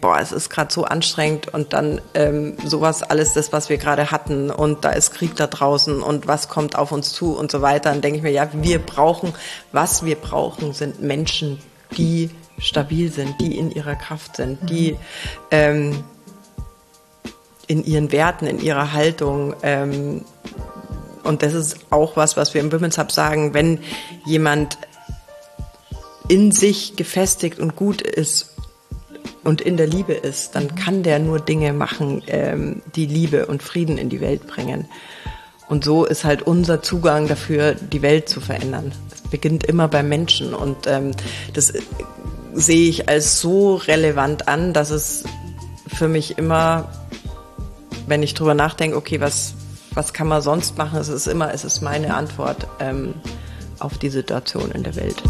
boah, es ist gerade so anstrengend und dann sowas alles, das, was wir gerade hatten und da ist Krieg da draußen und was kommt auf uns zu und so weiter, dann denke ich mir, ja, was wir brauchen, sind Menschen, die stabil sind, die in ihrer Kraft sind, die in ihren Werten, in ihrer Haltung und das ist auch was wir im Women's Hub sagen, wenn jemand in sich gefestigt und gut ist und in der Liebe ist, dann kann der nur Dinge machen, die Liebe und Frieden in die Welt bringen. Und so ist halt unser Zugang dafür, die Welt zu verändern. Es beginnt immer beim Menschen und das sehe ich als so relevant an, dass es für mich immer, wenn ich drüber nachdenke, okay, was kann man sonst machen, es ist meine Antwort auf die Situation in der Welt.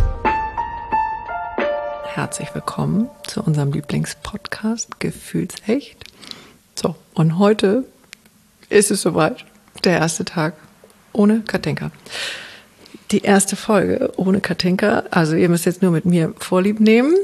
Herzlich willkommen zu unserem Lieblingspodcast Gefühlsecht. So, und heute ist es soweit, der erste Tag ohne Katinka. Die erste Folge ohne Katinka, also ihr müsst jetzt nur mit mir Vorlieb nehmen.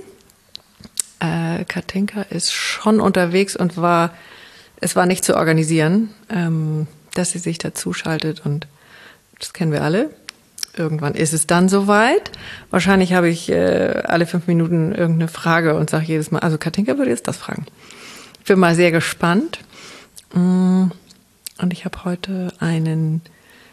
Katinka ist schon unterwegs und es war nicht zu organisieren, dass sie sich dazu schaltet und das kennen wir alle. Irgendwann ist es dann soweit. Wahrscheinlich habe ich alle 5 Minuten irgendeine Frage und sage jedes Mal, also Katinka würde jetzt das fragen. Ich bin mal sehr gespannt. Und ich habe heute einen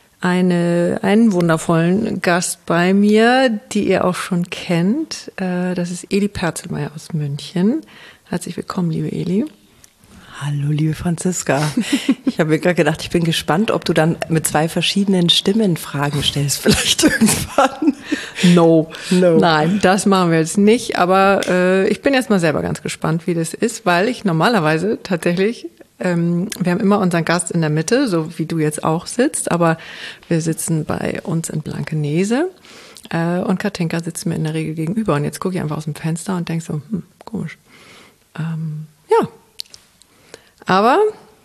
wundervollen Gast bei mir, die ihr auch schon kennt. Das ist Eli Perzelmeier aus München. Herzlich willkommen, liebe Eli. Hallo, liebe Franziska. Ich habe mir gerade gedacht, ich bin gespannt, ob du dann mit 2 verschiedenen Stimmen Fragen stellst, vielleicht irgendwann. No. Nein, das machen wir jetzt nicht. Aber ich bin jetzt mal selber ganz gespannt, wie das ist, weil ich normalerweise tatsächlich, wir haben immer unseren Gast in der Mitte, so wie du jetzt auch sitzt, aber wir sitzen bei uns in Blankenese und Katinka sitzt mir in der Regel gegenüber. Und jetzt gucke ich einfach aus dem Fenster und denke so, komisch. Ja. Aber,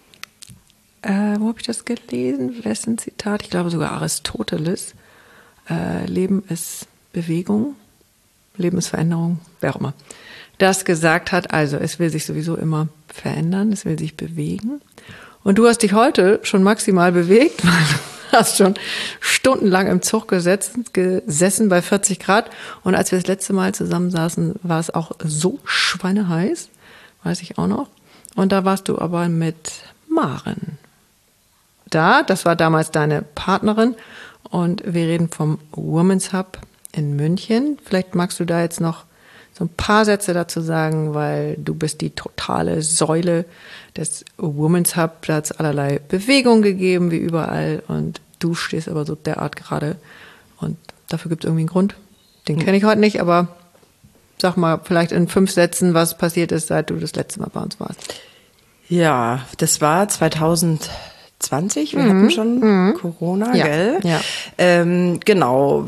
wo habe ich das gelesen? Wessen Zitat? Ich glaube sogar Aristoteles. Leben ist Bewegung, Leben ist Veränderung, wer auch immer. Das gesagt hat, also es will sich sowieso immer verändern, es will sich bewegen. Und du hast dich heute schon maximal bewegt, weil du hast schon stundenlang im Zug gesessen bei 40 Grad. Und als wir das letzte Mal zusammensaßen, war es auch so schweineheiß, weiß ich auch noch. Und da warst du aber mit Maren das war damals deine Partnerin und wir reden vom Women's Hub in München. Vielleicht magst du da jetzt noch so ein paar Sätze dazu sagen, weil du bist die totale Säule des Women's Hub. Da hat es allerlei Bewegung gegeben, wie überall und du stehst aber so derart gerade und dafür gibt es irgendwie einen Grund. Den kenne ich heute nicht, aber sag mal vielleicht in 5 Sätzen, was passiert ist, seit du das letzte Mal bei uns warst. Ja, das war 2020. Wir hatten schon Corona, ja. gell? Ja. Genau.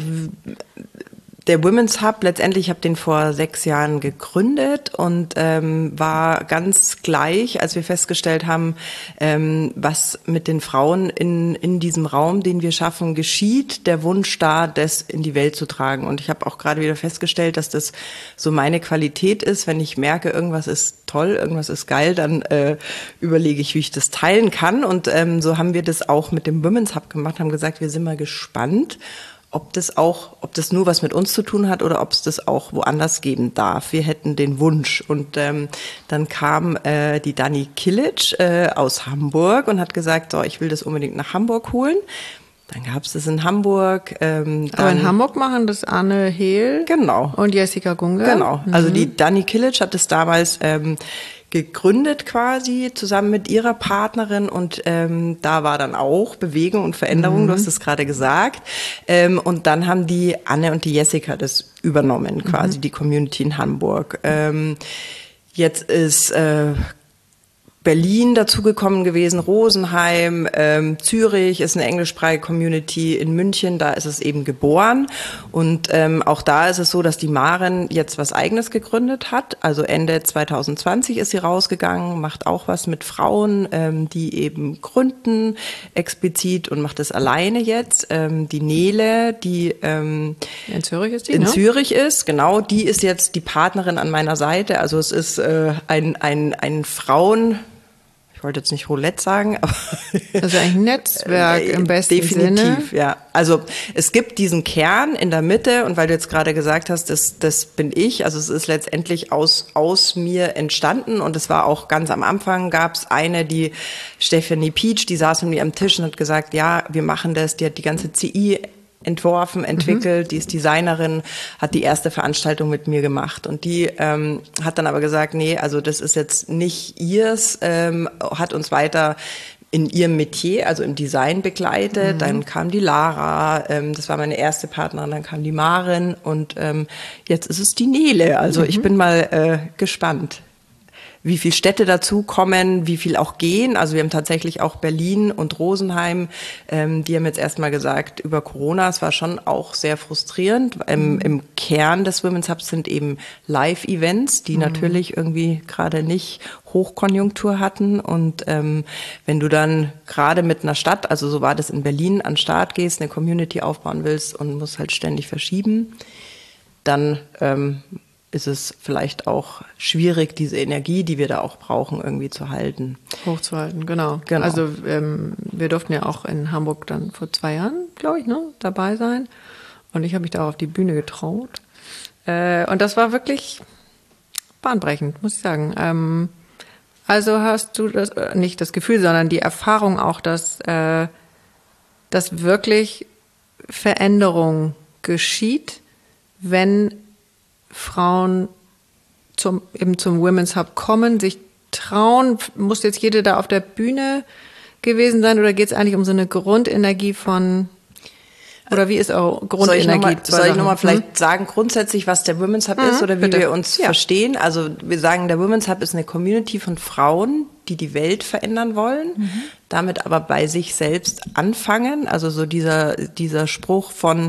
Der Women's Hub, letztendlich, ich habe den vor 6 Jahren gegründet und war ganz gleich, als wir festgestellt haben, was mit den Frauen in diesem Raum, den wir schaffen, geschieht, der Wunsch da, das in die Welt zu tragen. Und ich habe auch gerade wieder festgestellt, dass das so meine Qualität ist. Wenn ich merke, irgendwas ist toll, irgendwas ist geil, dann überlege ich, wie ich das teilen kann. Und so haben wir das auch mit dem Women's Hub gemacht, haben gesagt, wir sind mal gespannt, ob das nur was mit uns zu tun hat oder ob es das auch woanders geben darf. Wir hätten den Wunsch. Und dann kam die Dani Kilic aus Hamburg und hat gesagt, so, ich will das unbedingt nach Hamburg holen. Dann gab es das in Hamburg. Aber in Hamburg machen das Anne Hehl und Jessica Gunge. Genau, also die Dani Kilic hat es damals gegründet quasi zusammen mit ihrer Partnerin und da war dann auch Bewegung und Veränderung, du hast es gerade gesagt. Und dann haben die Anne und die Jessica das übernommen, quasi die Community in Hamburg. Jetzt ist Berlin dazugekommen gewesen, Rosenheim, Zürich ist eine englischsprachige Community, in München, da ist es eben geboren. Und auch da ist es so, dass die Maren jetzt was Eigenes gegründet hat. Also Ende 2020 ist sie rausgegangen, macht auch was mit Frauen, die eben gründen explizit und macht es alleine jetzt. Die Nele, die in Zürich ist, in Zürich ist, genau, die ist jetzt die Partnerin an meiner Seite. Also es ist ein Frauen... Ich wollte jetzt nicht Roulette sagen, aber also ein Netzwerk im besten Sinne. Definitiv, ja. Also es gibt diesen Kern in der Mitte und weil du jetzt gerade gesagt hast, das bin ich, also es ist letztendlich aus mir entstanden und es war auch ganz am Anfang, gab es eine, die Stephanie Peach, die saß mit mir am Tisch und hat gesagt, ja, wir machen das, die hat die ganze CI entworfen, entwickelt, die ist Designerin, hat die erste Veranstaltung mit mir gemacht und die hat dann aber gesagt, nee, also das ist jetzt nicht ihrs, hat uns weiter in ihrem Metier, also im Design begleitet, dann kam die Lara, das war meine erste Partnerin, dann kam die Maren und jetzt ist es die Nele, also ich bin mal gespannt, wie viele Städte dazu kommen, wie viel auch gehen. Also wir haben tatsächlich auch Berlin und Rosenheim, die haben jetzt erstmal gesagt, über Corona, es war schon auch sehr frustrierend. Im Kern des Women's Hubs sind eben Live-Events, die natürlich irgendwie gerade nicht Hochkonjunktur hatten. Und wenn du dann gerade mit einer Stadt, also so war das in Berlin, an den Start gehst, eine Community aufbauen willst und musst halt ständig verschieben, dann ist es vielleicht auch schwierig, diese Energie, die wir da auch brauchen, irgendwie zu halten. Hochzuhalten, genau. Also wir durften ja auch in Hamburg dann vor 2 Jahren, glaube ich, dabei sein. Und ich habe mich da auf die Bühne getraut. Und das war wirklich bahnbrechend, muss ich sagen. Also hast du das, nicht das Gefühl, sondern die Erfahrung auch, dass wirklich Veränderung geschieht, wenn Frauen zum Women's Hub kommen, sich trauen. Muss jetzt jede da auf der Bühne gewesen sein oder geht es eigentlich um so eine Grundenergie von, oder wie ist eure Grundenergie? Soll ich nochmal vielleicht sagen, grundsätzlich, was der Women's Hub ist oder wie wir uns verstehen? Also wir sagen, der Women's Hub ist eine Community von Frauen, die die Welt verändern wollen, damit aber bei sich selbst anfangen. Also so dieser Spruch von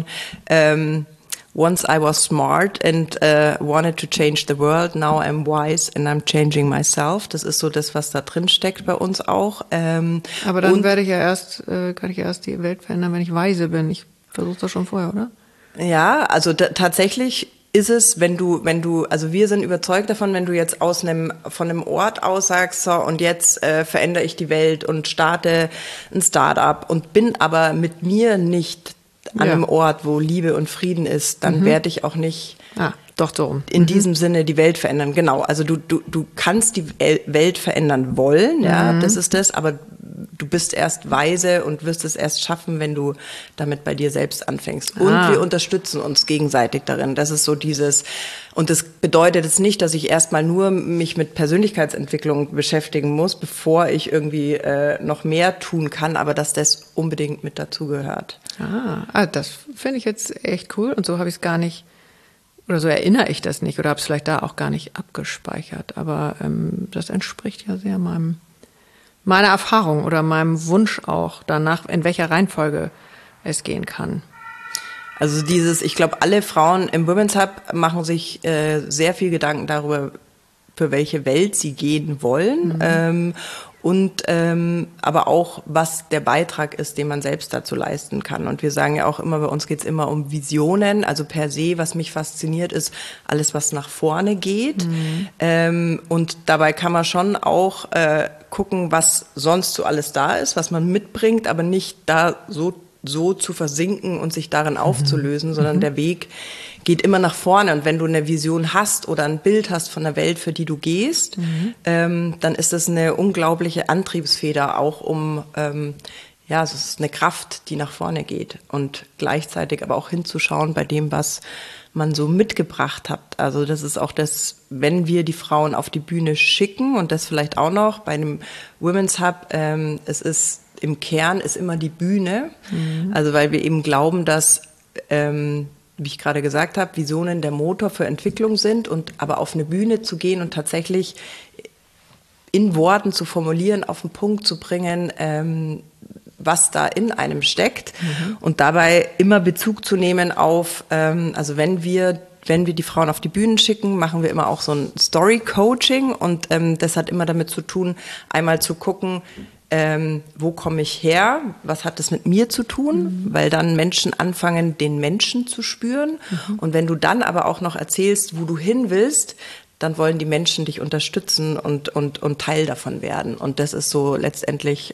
Once I was smart and wanted to change the world, now I'm wise and I'm changing myself. Das ist so das, was da drin steckt bei uns auch. Aber dann kann ich ja erst die Welt verändern, wenn ich weise bin. Ich versuche das schon vorher, oder? Ja, also tatsächlich ist es, wenn du, also wir sind überzeugt davon, wenn du jetzt von einem Ort aus sagst, so, und jetzt verändere ich die Welt und starte ein Start-up und bin aber mit mir nicht an einem Ort, wo Liebe und Frieden ist, dann werde ich auch nicht in diesem Sinne die Welt verändern. Genau, also du kannst die Welt verändern wollen, ja, das ist das, aber du bist erst weise und wirst es erst schaffen, wenn du damit bei dir selbst anfängst. Und wir unterstützen uns gegenseitig darin. Das ist so dieses, und das bedeutet jetzt nicht, dass ich erstmal nur mich mit Persönlichkeitsentwicklung beschäftigen muss, bevor ich irgendwie noch mehr tun kann, aber dass das unbedingt mit dazugehört. Das finde ich jetzt echt cool und so habe ich es gar nicht, oder so erinnere ich das nicht oder habe es vielleicht da auch gar nicht abgespeichert, aber das entspricht ja sehr meiner Erfahrung oder meinem Wunsch auch danach, in welcher Reihenfolge es gehen kann. Also ich glaube, alle Frauen im Women's Hub machen sich sehr viel Gedanken darüber, für welche Welt sie gehen wollen und aber auch, was der Beitrag ist, den man selbst dazu leisten kann. Und wir sagen ja auch immer, bei uns geht es immer um Visionen. Also per se, was mich fasziniert, ist alles, was nach vorne geht. Und dabei kann man schon auch gucken, was sonst so alles da ist, was man mitbringt, aber nicht da so zu versinken und sich darin aufzulösen, sondern der Weg geht immer nach vorne. Und wenn du eine Vision hast oder ein Bild hast von der Welt, für die du gehst, dann ist das eine unglaubliche Antriebsfeder, auch es ist eine Kraft, die nach vorne geht und gleichzeitig aber auch hinzuschauen bei dem, was man so mitgebracht hat. Also das ist auch das, wenn wir die Frauen auf die Bühne schicken und das vielleicht auch noch bei einem Women's Hub, es ist im Kern ist immer die Bühne, also weil wir eben glauben, dass, wie ich gerade gesagt habe, Visionen der Motor für Entwicklung sind und aber auf eine Bühne zu gehen und tatsächlich in Worten zu formulieren, auf den Punkt zu bringen, was da in einem steckt und dabei immer Bezug zu nehmen auf, also wenn wir die Frauen auf die Bühnen schicken, machen wir immer auch so ein Story-Coaching und das hat immer damit zu tun, einmal zu gucken, wo komme ich her, was hat das mit mir zu tun, weil dann Menschen anfangen, den Menschen zu spüren und wenn du dann aber auch noch erzählst, wo du hin willst, dann wollen die Menschen dich unterstützen und Teil davon werden und das ist so letztendlich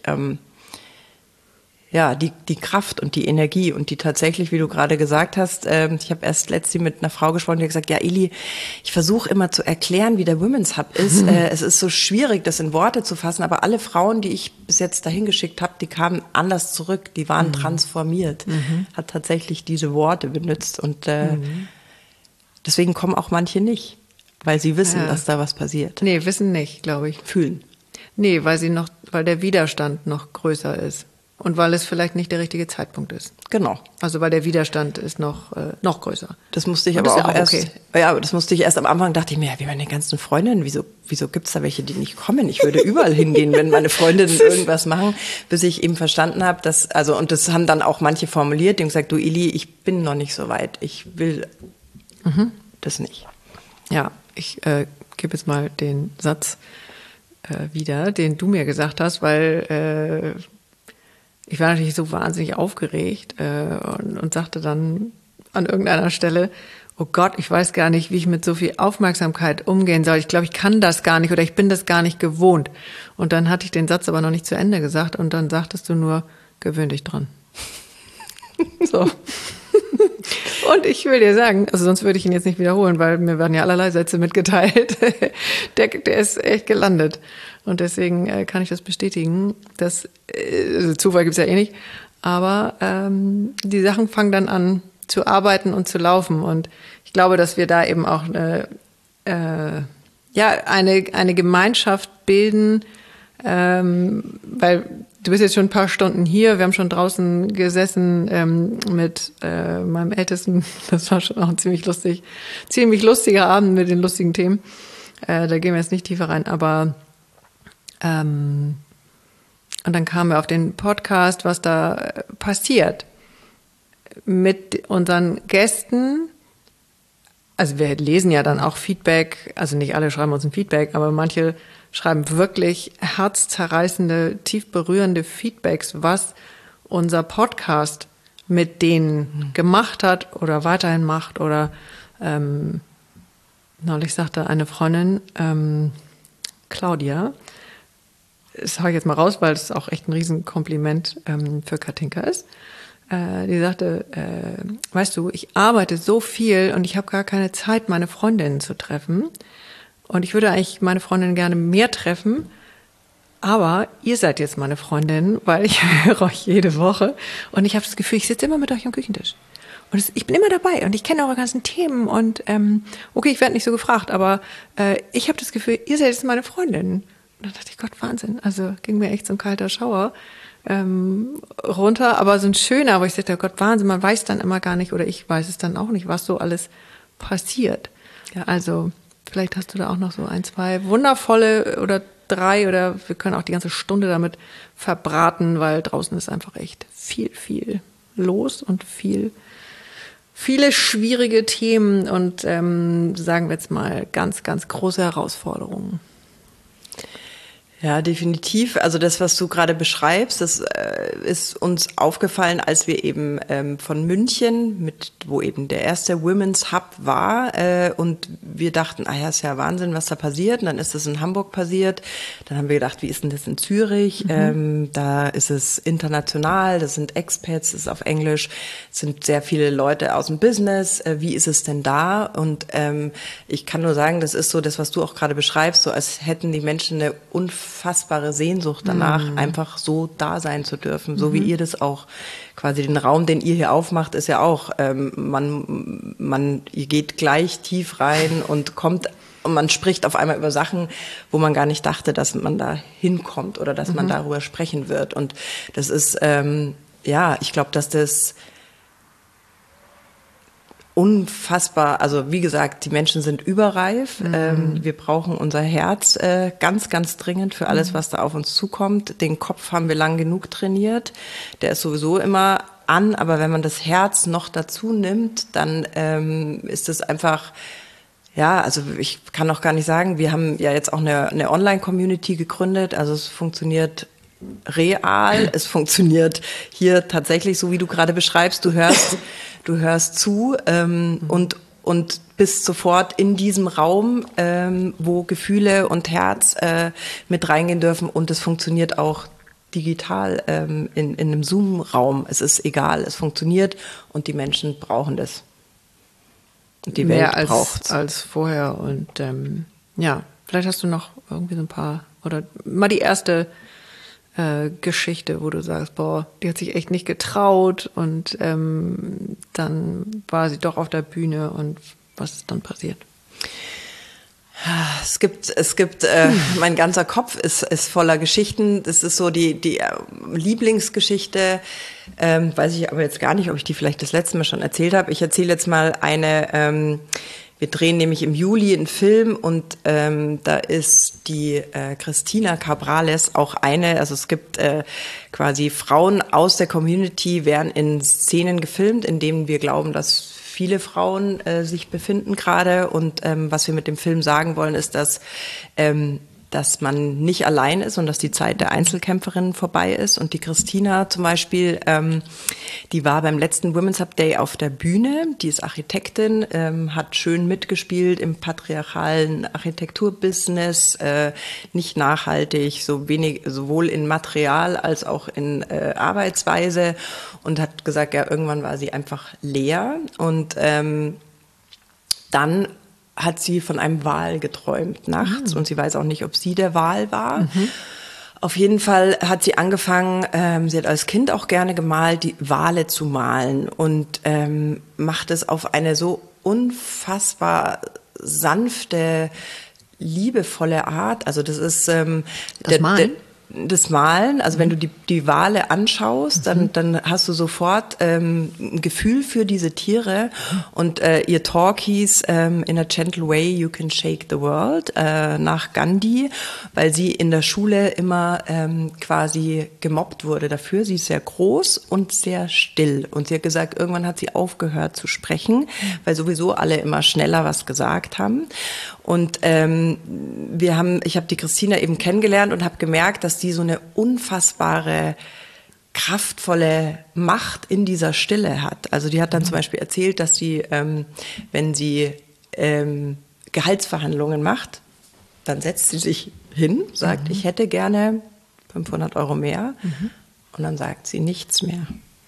die Kraft und die Energie und die tatsächlich, wie du gerade gesagt hast, ich habe erst letztens mit einer Frau gesprochen, die hat gesagt, ja Eli, ich versuche immer zu erklären, wie der Women's Hub ist. Es ist so schwierig, das in Worte zu fassen, aber alle Frauen, die ich bis jetzt dahin geschickt habe, die kamen anders zurück, die waren transformiert, hat tatsächlich diese Worte benutzt und deswegen kommen auch manche nicht, weil sie wissen, dass da was passiert. Nee, wissen nicht, glaube ich. Fühlen. Nee, weil der Widerstand noch größer ist. Und weil es vielleicht nicht der richtige Zeitpunkt ist. Genau. Also weil der Widerstand ist noch größer. Das musste ich aber auch erst. Okay. Ja, das musste ich erst am Anfang. Dachte ich mir, ja, wie meine ganzen Freundinnen, wieso gibt's da welche, die nicht kommen? Ich würde überall hingehen, wenn meine Freundinnen irgendwas machen, bis ich eben verstanden habe, und das haben dann auch manche formuliert, die haben gesagt, du Eli, ich bin noch nicht so weit. Ich will das nicht. Ja, ich gebe jetzt mal den Satz wieder, den du mir gesagt hast, weil ich war natürlich so wahnsinnig aufgeregt und sagte dann an irgendeiner Stelle, oh Gott, ich weiß gar nicht, wie ich mit so viel Aufmerksamkeit umgehen soll. Ich glaube, ich kann das gar nicht oder ich bin das gar nicht gewohnt. Und dann hatte ich den Satz aber noch nicht zu Ende gesagt und dann sagtest du nur, gewöhn dich dran. So. Und ich will dir sagen, also sonst würde ich ihn jetzt nicht wiederholen, weil mir werden ja allerlei Sätze mitgeteilt. Der ist echt gelandet. Und deswegen kann ich das bestätigen, dass Zufall gibt's ja eh nicht, aber die Sachen fangen dann an zu arbeiten und zu laufen. Und ich glaube, dass wir da eben auch eine Gemeinschaft bilden, weil du bist jetzt schon ein paar Stunden hier, wir haben schon draußen gesessen mit meinem Ältesten, das war schon auch ein ziemlich lustiger Abend mit den lustigen Themen. Da gehen wir jetzt nicht tiefer rein, aber und dann kamen wir auf den Podcast, was da passiert mit unseren Gästen. Also wir lesen ja dann auch Feedback, also nicht alle schreiben uns ein Feedback, aber manche schreiben wirklich herzzerreißende, tief berührende Feedbacks, was unser Podcast mit denen gemacht hat oder weiterhin macht. Oder neulich sagte eine Freundin, Claudia, das hau ich jetzt mal raus, weil es auch echt ein Riesenkompliment für Katinka ist. Die sagte, weißt du, ich arbeite so viel und ich habe gar keine Zeit, meine Freundinnen zu treffen. Und ich würde eigentlich meine Freundinnen gerne mehr treffen, aber ihr seid jetzt meine Freundinnen, weil ich höre euch jede Woche. Und ich habe das Gefühl, ich sitze immer mit euch am Küchentisch. Und ich bin immer dabei und ich kenne eure ganzen Themen. Und okay, ich werde nicht so gefragt, aber ich habe das Gefühl, ihr seid jetzt meine Freundinnen. Und dann dachte ich, Gott, Wahnsinn. Also ging mir echt so ein kalter Schauer runter, aber so ein schöner, wo ich sagte, Gott, Wahnsinn, man weiß dann immer gar nicht, oder ich weiß es dann auch nicht, was so alles passiert. Ja. Also vielleicht hast du da auch noch so 1, 2 wundervolle oder 3 oder wir können auch die ganze Stunde damit verbraten, weil draußen ist einfach echt viel los und viele schwierige Themen und sagen wir jetzt mal ganz, ganz große Herausforderungen. Ja, definitiv. Also das, was du gerade beschreibst, das ist uns aufgefallen, als wir eben von München, wo eben der erste Women's Hub war, und wir dachten, ist ja Wahnsinn, was da passiert. Und dann ist es in Hamburg passiert. Dann haben wir gedacht, wie ist denn das in Zürich? Da ist es international, das sind Expats, das ist auf Englisch, es sind sehr viele Leute aus dem Business. Wie ist es denn da? Und ich kann nur sagen, das ist so das, was du auch gerade beschreibst, so als hätten die Menschen eine unfassbare Sehnsucht danach, einfach so da sein zu dürfen, so wie ihr das auch, quasi den Raum, den ihr hier aufmacht, ist ja auch, ihr geht gleich tief rein und man spricht auf einmal über Sachen, wo man gar nicht dachte, dass man da hinkommt oder dass man darüber sprechen wird. Und das ist, ich glaube, dass das unfassbar, also wie gesagt, die Menschen sind überreif. Wir brauchen unser Herz ganz, ganz dringend für alles, was da auf uns zukommt. Den Kopf haben wir lang genug trainiert. Der ist sowieso immer an, aber wenn man das Herz noch dazu nimmt, dann ist es einfach, ja, also ich kann auch gar nicht sagen, wir haben ja jetzt auch eine Online-Community gegründet, also es funktioniert real, es funktioniert hier tatsächlich so, wie du gerade beschreibst, du hörst zu und bist sofort in diesem Raum, wo Gefühle und Herz mit reingehen dürfen, und es funktioniert auch digital in einem Zoom-Raum. Es ist egal, es funktioniert und die Menschen brauchen das. Und die Welt braucht's. Als vorher. Und ja, vielleicht hast du noch irgendwie so ein paar, oder mal die erste Geschichte, wo du sagst, boah, die hat sich echt nicht getraut, und dann war sie doch auf der Bühne, und was ist dann passiert? Es gibt mein ganzer Kopf ist voller Geschichten. Das ist so die Lieblingsgeschichte, weiß ich aber jetzt gar nicht, ob ich die vielleicht das letzte Mal schon erzählt habe. Ich erzähle jetzt mal eine. Wir drehen nämlich im Juli einen Film, und da ist die Christina Cabrales auch eine. Also es gibt quasi Frauen aus der Community, werden in Szenen gefilmt, in denen wir glauben, dass viele Frauen sich befinden gerade. Und was wir mit dem Film sagen wollen, ist, dass man nicht allein ist und dass die Zeit der Einzelkämpferinnen vorbei ist. Und die Christina zum Beispiel, die war beim letzten Women's Hub Day auf der Bühne. Die ist Architektin, hat schön mitgespielt im patriarchalen Architekturbusiness, nicht nachhaltig, sowohl in Material als auch in Arbeitsweise, und hat gesagt, ja, irgendwann war sie einfach leer. Und dann hat sie von einem Wal geträumt nachts, und sie weiß auch nicht, ob sie der Wal war. Auf jeden Fall hat sie angefangen, sie hat als Kind auch gerne gemalt, die Wale zu malen, und macht es auf eine so unfassbar sanfte, liebevolle Art. Also das ist das Malen? Das Malen, also wenn du die Wale anschaust, dann hast du sofort ein Gefühl für diese Tiere, und ihr Talk hieß In a Gentle Way You Can Shake the World, nach Gandhi, weil sie in der Schule immer quasi gemobbt wurde dafür. Sie ist sehr groß und sehr still, und sie hat gesagt, irgendwann hat sie aufgehört zu sprechen, weil sowieso alle immer schneller was gesagt haben. Und ich habe die Christina eben kennengelernt und habe gemerkt, dass die so eine unfassbare, kraftvolle Macht in dieser Stille hat. Also die hat dann zum Beispiel erzählt, dass sie, wenn sie Gehaltsverhandlungen macht, dann setzt sie sich hin, sagt, ich hätte gerne 500 Euro mehr, und dann sagt sie nichts mehr.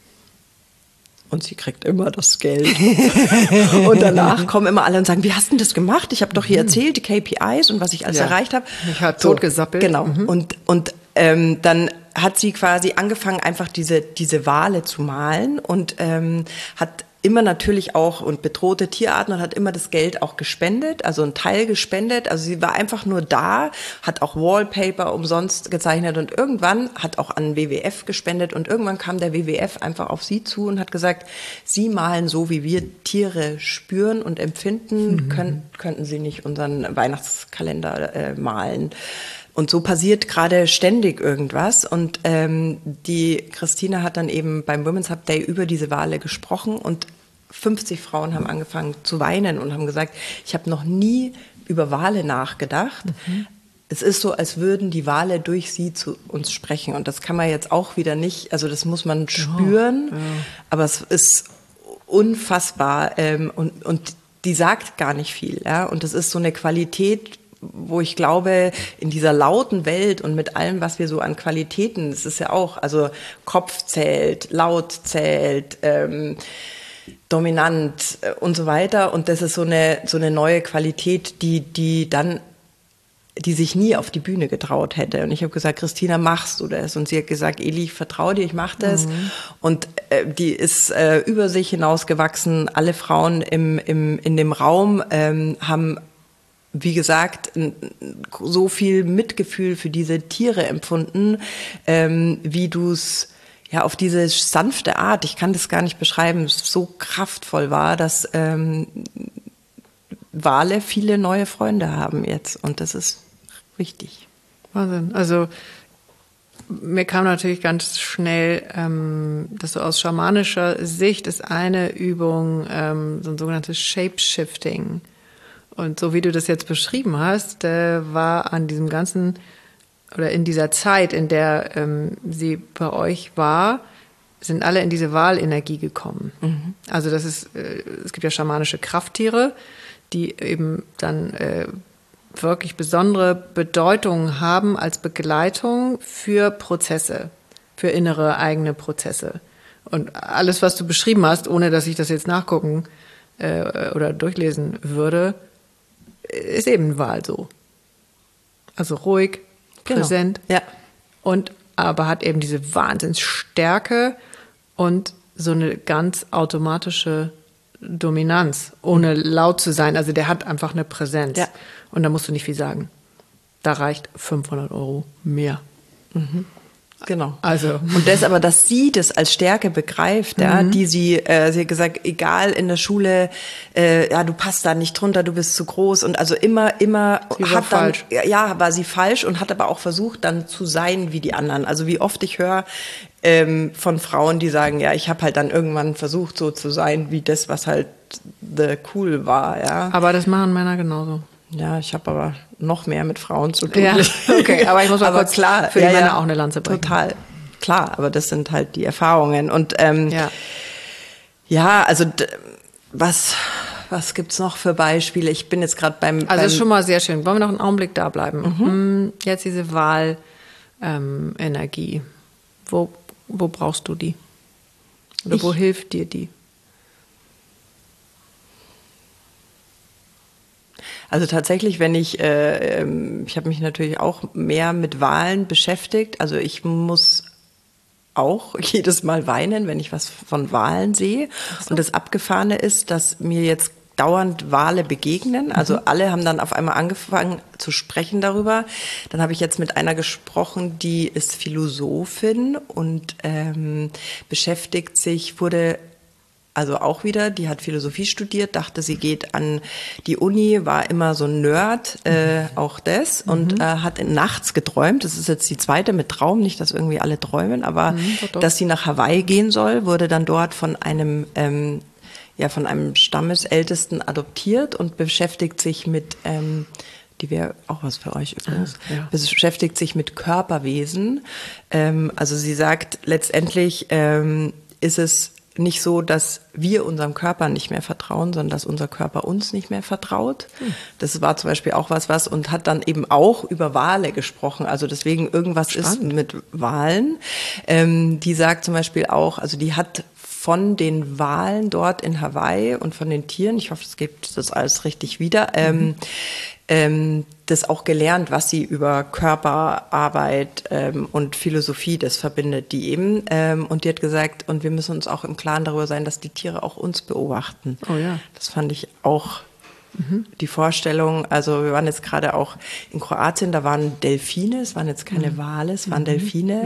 Und sie kriegt immer das Geld. Und danach kommen immer alle und sagen, wie hast du denn das gemacht? Ich habe doch hier erzählt, die KPIs und was ich alles erreicht habe. Ich habe totgesappelt. Genau. Und dann hat sie quasi angefangen, einfach diese Wale zu malen, und hat immer natürlich auch und bedrohte Tierarten, und hat immer das Geld auch gespendet, also einen Teil gespendet. Also sie war einfach nur da, hat auch Wallpaper umsonst gezeichnet, und irgendwann hat auch an WWF gespendet, und irgendwann kam der WWF einfach auf sie zu und hat gesagt, sie malen so, wie wir Tiere spüren und empfinden, könnten sie nicht unseren Weihnachtskalender malen. Und so passiert gerade ständig irgendwas. Und die Christina hat dann eben beim Women's Hub Day über diese Wale gesprochen, und 50 Frauen haben angefangen zu weinen und haben gesagt, ich habe noch nie über Wale nachgedacht. Es ist so, als würden die Wale durch sie zu uns sprechen. Und das kann man jetzt auch wieder nicht, also das muss man spüren, aber es ist unfassbar. Und die sagt gar nicht viel. Ja? Und das ist so eine Qualität, wo ich glaube, in dieser lauten Welt und mit allem, was wir so an Qualitäten, das ist ja auch, also Kopf zählt, laut zählt, dominant und so weiter. Und das ist so eine neue Qualität, die sich nie auf die Bühne getraut hätte. Und ich habe gesagt, Christina, machst du das? Und sie hat gesagt, Eli, ich vertraue dir, ich mache das. Und die ist über sich hinausgewachsen. Alle Frauen in dem Raum haben, wie gesagt, so viel Mitgefühl für diese Tiere empfunden, wie du es auf diese sanfte Art, ich kann das gar nicht beschreiben, so kraftvoll war, dass Wale viele neue Freunde haben jetzt und das ist wichtig. Wahnsinn. Also mir kam natürlich ganz schnell, dass so aus schamanischer Sicht ist eine Übung so ein sogenanntes Shape-Shifting. Und so wie du das jetzt beschrieben hast, war an diesem ganzen oder in dieser Zeit, in der sie bei euch war, sind alle in diese Walenergie gekommen. Mhm. Also das ist, es gibt ja schamanische Krafttiere, die eben dann wirklich besondere Bedeutung haben als Begleitung für Prozesse, für innere eigene Prozesse. Und alles, was du beschrieben hast, ohne dass ich das jetzt nachgucken oder durchlesen würde, ist eben ein Wal so. Also ruhig, präsent. Ja. Und aber hat eben diese Wahnsinnsstärke und so eine ganz automatische Dominanz, ohne laut zu sein. Also der hat einfach eine Präsenz. Ja. Und da musst du nicht viel sagen. Da reicht 500 € mehr. Mhm. Genau. Also. Und das aber, dass sie das als Stärke begreift, ja, die sie hat gesagt, egal in der Schule, du passt da nicht drunter, du bist zu groß und also immer sie hat war dann, falsch. ja, war sie falsch und hat aber auch versucht, dann zu sein wie die anderen. Also wie oft ich höre von Frauen, die sagen, ja, ich habe halt dann irgendwann versucht, so zu sein wie das, was halt cool war, ja. Aber das machen Männer genauso. Ja, ich habe aber noch mehr mit Frauen zu tun. Ja, okay, aber ich muss mal kurz klar, für die Männer auch eine Lanze brechen. Total, klar, aber das sind halt die Erfahrungen. Und also was gibt's noch für Beispiele? Ich bin jetzt gerade beim... Also ist schon mal sehr schön. Wollen wir noch einen Augenblick da bleiben? Jetzt diese Wahlenergie. Wo brauchst du die? Oder wo hilft dir die? Also tatsächlich, wenn ich habe mich natürlich auch mehr mit Wahlen beschäftigt. Also ich muss auch jedes Mal weinen, wenn ich was von Wahlen sehe. So. Und das Abgefahrene ist, dass mir jetzt dauernd Wale begegnen. Also alle haben dann auf einmal angefangen zu sprechen darüber. Dann habe ich jetzt mit einer gesprochen, die ist Philosophin und beschäftigt sich, also auch wieder, die hat Philosophie studiert, dachte, sie geht an die Uni, war immer so ein Nerd, auch das, und hat nachts geträumt, das ist jetzt die zweite mit Traum, nicht, dass irgendwie alle träumen, aber dass sie nach Hawaii gehen soll, wurde dann dort von einem Stammesältesten adoptiert und beschäftigt sich mit, die wäre auch was für euch übrigens, beschäftigt sich mit Körperwesen. Also sie sagt, letztendlich ist es nicht so, dass wir unserem Körper nicht mehr vertrauen, sondern dass unser Körper uns nicht mehr vertraut. Das war zum Beispiel auch was und hat dann eben auch über Wale gesprochen. Also deswegen irgendwas Spannend. Ist mit Walen. Die sagt zum Beispiel auch, also die hat von den Walen dort in Hawaii und von den Tieren, ich hoffe, es gibt das alles richtig wieder, das auch gelernt, was sie über Körperarbeit und Philosophie das verbindet, die eben. Und die hat gesagt, und wir müssen uns auch im Klaren darüber sein, dass die Tiere auch uns beobachten. Oh ja. Das fand ich auch die Vorstellung. Also wir waren jetzt gerade auch in Kroatien, da waren Delfine, es waren jetzt keine Wale, es waren Delfine.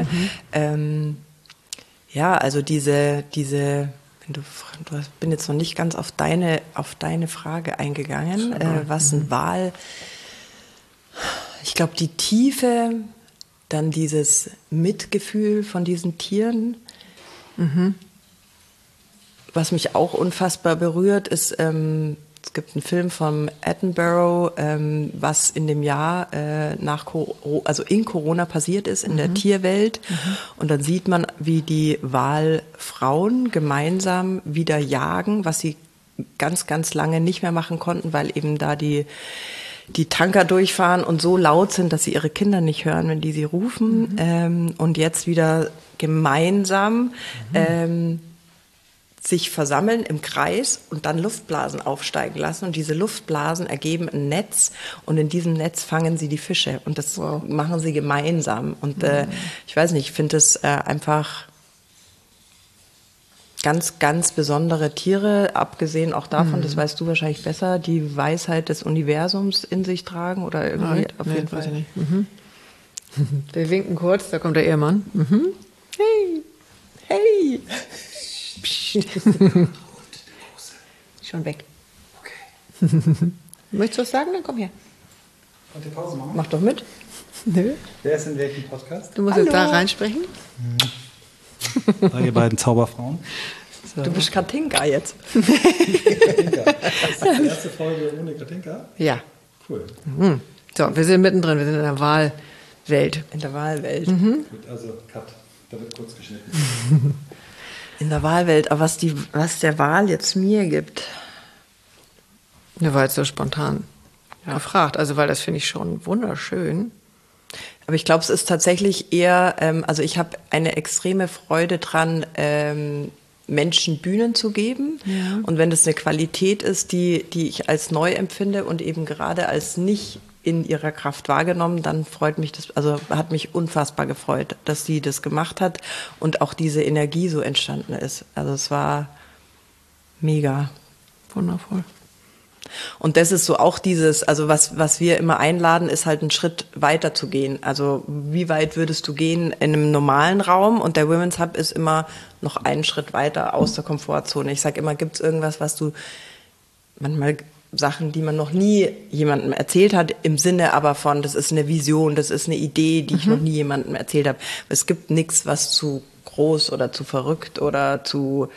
Also diese bin jetzt noch nicht ganz auf deine Frage eingegangen, was ein Wal, ich glaube die Tiefe, dann dieses Mitgefühl von diesen Tieren, was mich auch unfassbar berührt, ist, es gibt einen Film von Attenborough, was in dem Jahr in Corona passiert ist, in der Tierwelt. Und dann sieht man, wie die Walfrauen gemeinsam wieder jagen, was sie ganz, ganz lange nicht mehr machen konnten, weil eben da die Tanker durchfahren und so laut sind, dass sie ihre Kinder nicht hören, wenn die sie rufen. Und jetzt wieder gemeinsam sich versammeln im Kreis und dann Luftblasen aufsteigen lassen. Und diese Luftblasen ergeben ein Netz und in diesem Netz fangen sie die Fische. Und das machen sie gemeinsam. Und ich weiß nicht, ich finde es einfach ganz, ganz besondere Tiere, abgesehen auch davon, das weißt du wahrscheinlich besser, die Weisheit des Universums in sich tragen oder irgendwie auf jeden Fall. Weiß ich nicht. Wir winken kurz, da kommt der Ehemann. Hey. Hey! Schon weg. Okay. Möchtest du was sagen? Dann komm her. Und die Pause machen? Mach doch mit. Nö. Wer ist in welchem Podcast? Du musst jetzt da reinsprechen. Ihr beiden Zauberfrauen. So. Du bist Katinka jetzt. Katinka. Das ist die erste Folge ohne Katinka? Ja. Cool. Mhm. So, wir sind mittendrin, wir sind in der Wahlwelt. In der Wahlwelt. Mhm. Gut, also Cut. Da wird kurz geschnitten. In der Wahlwelt, aber was der Wahl jetzt mir gibt. Ja, war jetzt so spontan gefragt. Also, weil das finde ich schon wunderschön. Aber ich glaube, es ist tatsächlich eher, also ich habe eine extreme Freude dran, Menschen Bühnen zu geben. Ja. Und wenn das eine Qualität ist, die ich als neu empfinde und eben gerade als nicht in ihrer Kraft wahrgenommen, dann freut mich das, also hat mich unfassbar gefreut, dass sie das gemacht hat und auch diese Energie so entstanden ist. Also es war mega. Wundervoll. Und das ist so auch dieses, also was wir immer einladen, ist halt einen Schritt weiter zu gehen. Also wie weit würdest du gehen in einem normalen Raum? Und der Women's Hub ist immer noch einen Schritt weiter aus der Komfortzone. Ich sage immer, gibt es irgendwas, was du manchmal Sachen, die man noch nie jemandem erzählt hat, im Sinne aber von, das ist eine Vision, das ist eine Idee, die ich noch nie jemandem erzählt habe. Es gibt nichts, was zu groß oder zu verrückt oder zu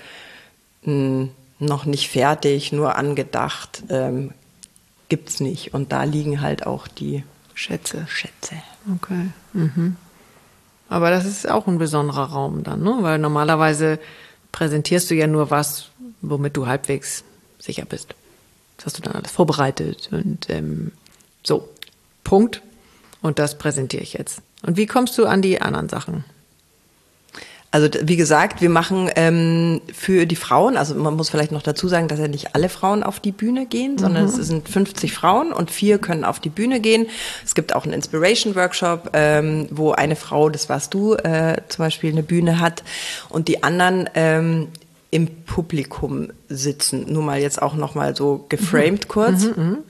noch nicht fertig, nur angedacht, gibt's nicht. Und da liegen halt auch die Schätze. Okay. Mhm. Aber das ist auch ein besonderer Raum dann, ne? Weil normalerweise präsentierst du ja nur was, womit du halbwegs sicher bist. Das hast du dann alles vorbereitet und so, Punkt. Und das präsentiere ich jetzt. Und wie kommst du an die anderen Sachen? Also wie gesagt, wir machen für die Frauen, also man muss vielleicht noch dazu sagen, dass ja nicht alle Frauen auf die Bühne gehen, sondern es sind 50 Frauen und 4 können auf die Bühne gehen. Es gibt auch einen Inspiration-Workshop, wo eine Frau, das warst du, zum Beispiel eine Bühne hat und die anderen im Publikum sitzen. Nur mal jetzt auch noch mal so geframed kurz.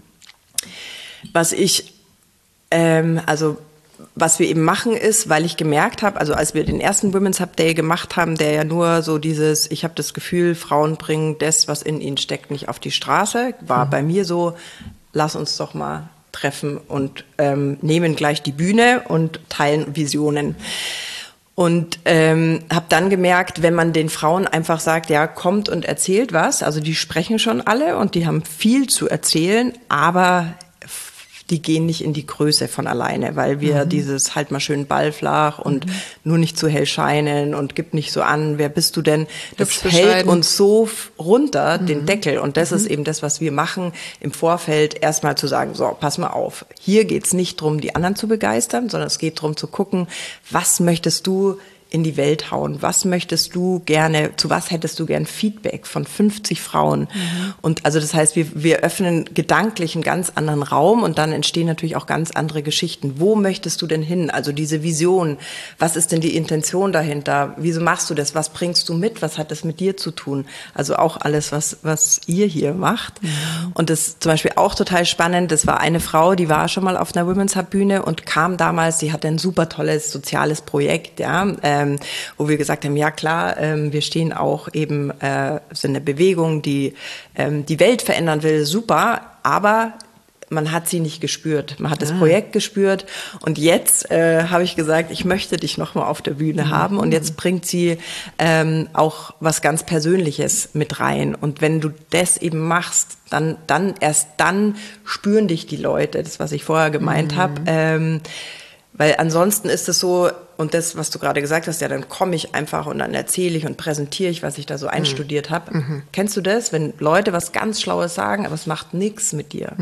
Was ich, was wir eben machen ist, weil ich gemerkt habe, also als wir den ersten Women's Hub Day gemacht haben, der ja nur so dieses, ich habe das Gefühl, Frauen bringen das, was in ihnen steckt, nicht auf die Straße, war bei mir so, lass uns doch mal treffen und nehmen gleich die Bühne und teilen Visionen. Und habe dann gemerkt, wenn man den Frauen einfach sagt, ja, kommt und erzählt was, also die sprechen schon alle und die haben viel zu erzählen, aber die gehen nicht in die Größe von alleine, weil wir dieses halt mal schön ballflach und nur nicht zu hell scheinen und gib nicht so an, wer bist du denn? Das hält uns so runter, den Deckel. Und das ist eben das, was wir machen, im Vorfeld erstmal zu sagen, so, pass mal auf, hier geht's nicht drum, die anderen zu begeistern, sondern es geht drum zu gucken, was möchtest du in die Welt hauen? Was möchtest du gerne, zu was hättest du gern Feedback von 50 Frauen? Und also das heißt, wir öffnen gedanklich einen ganz anderen Raum und dann entstehen natürlich auch ganz andere Geschichten. Wo möchtest du denn hin? Also diese Vision, was ist denn die Intention dahinter? Wieso machst du das? Was bringst du mit? Was hat das mit dir zu tun? Also auch alles, was ihr hier macht. Und das ist zum Beispiel auch total spannend. Das war eine Frau, die war schon mal auf einer Women's Hub Bühne und kam damals, die hatte ein super tolles soziales Projekt, ja, wo wir gesagt haben, ja klar, wir stehen auch eben, sind eine Bewegung, die die Welt verändern will, super, aber man hat sie nicht gespürt. Man hat das Projekt gespürt und jetzt habe ich gesagt, ich möchte dich noch mal auf der Bühne haben und jetzt bringt sie auch was ganz Persönliches mit rein und wenn du das eben machst, erst dann spüren dich die Leute, das was ich vorher gemeint habe, weil ansonsten ist es so, und das, was du gerade gesagt hast, ja, dann komme ich einfach und dann erzähle ich und präsentiere ich, was ich da so einstudiert habe. Kennst du das, wenn Leute was ganz Schlaues sagen, aber es macht nichts mit dir?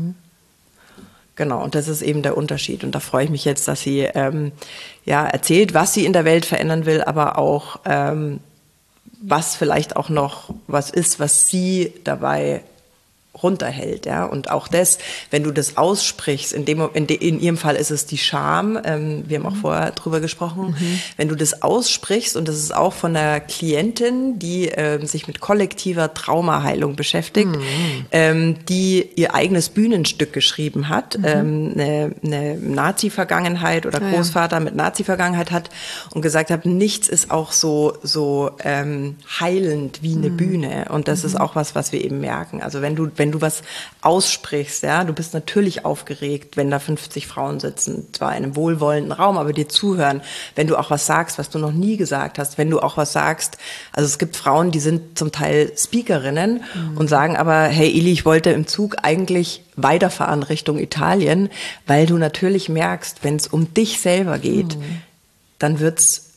Genau, und das ist eben der Unterschied. Und da freue ich mich jetzt, dass sie erzählt, was sie in der Welt verändern will, aber auch, was vielleicht auch noch was ist, was sie dabei runterhält, ja. Und auch das, wenn du das aussprichst, in ihrem Fall ist es die Scham, wir haben auch vorher drüber gesprochen, wenn du das aussprichst, und das ist auch von einer Klientin, die sich mit kollektiver Traumaheilung beschäftigt, die ihr eigenes Bühnenstück geschrieben hat, eine Nazi-Vergangenheit oder Großvater mit Nazi-Vergangenheit hat und gesagt hat, nichts ist auch so heilend wie eine Bühne. Und das ist auch was wir eben merken. Also wenn du was aussprichst, ja, du bist natürlich aufgeregt, wenn da 50 Frauen sitzen, zwar in einem wohlwollenden Raum, aber dir zuhören, wenn du auch was sagst, was du noch nie gesagt hast, wenn du auch was sagst, also es gibt Frauen, die sind zum Teil Speakerinnen und sagen aber, hey Ili, ich wollte im Zug eigentlich weiterfahren Richtung Italien, weil du natürlich merkst, wenn es um dich selber geht, dann wird's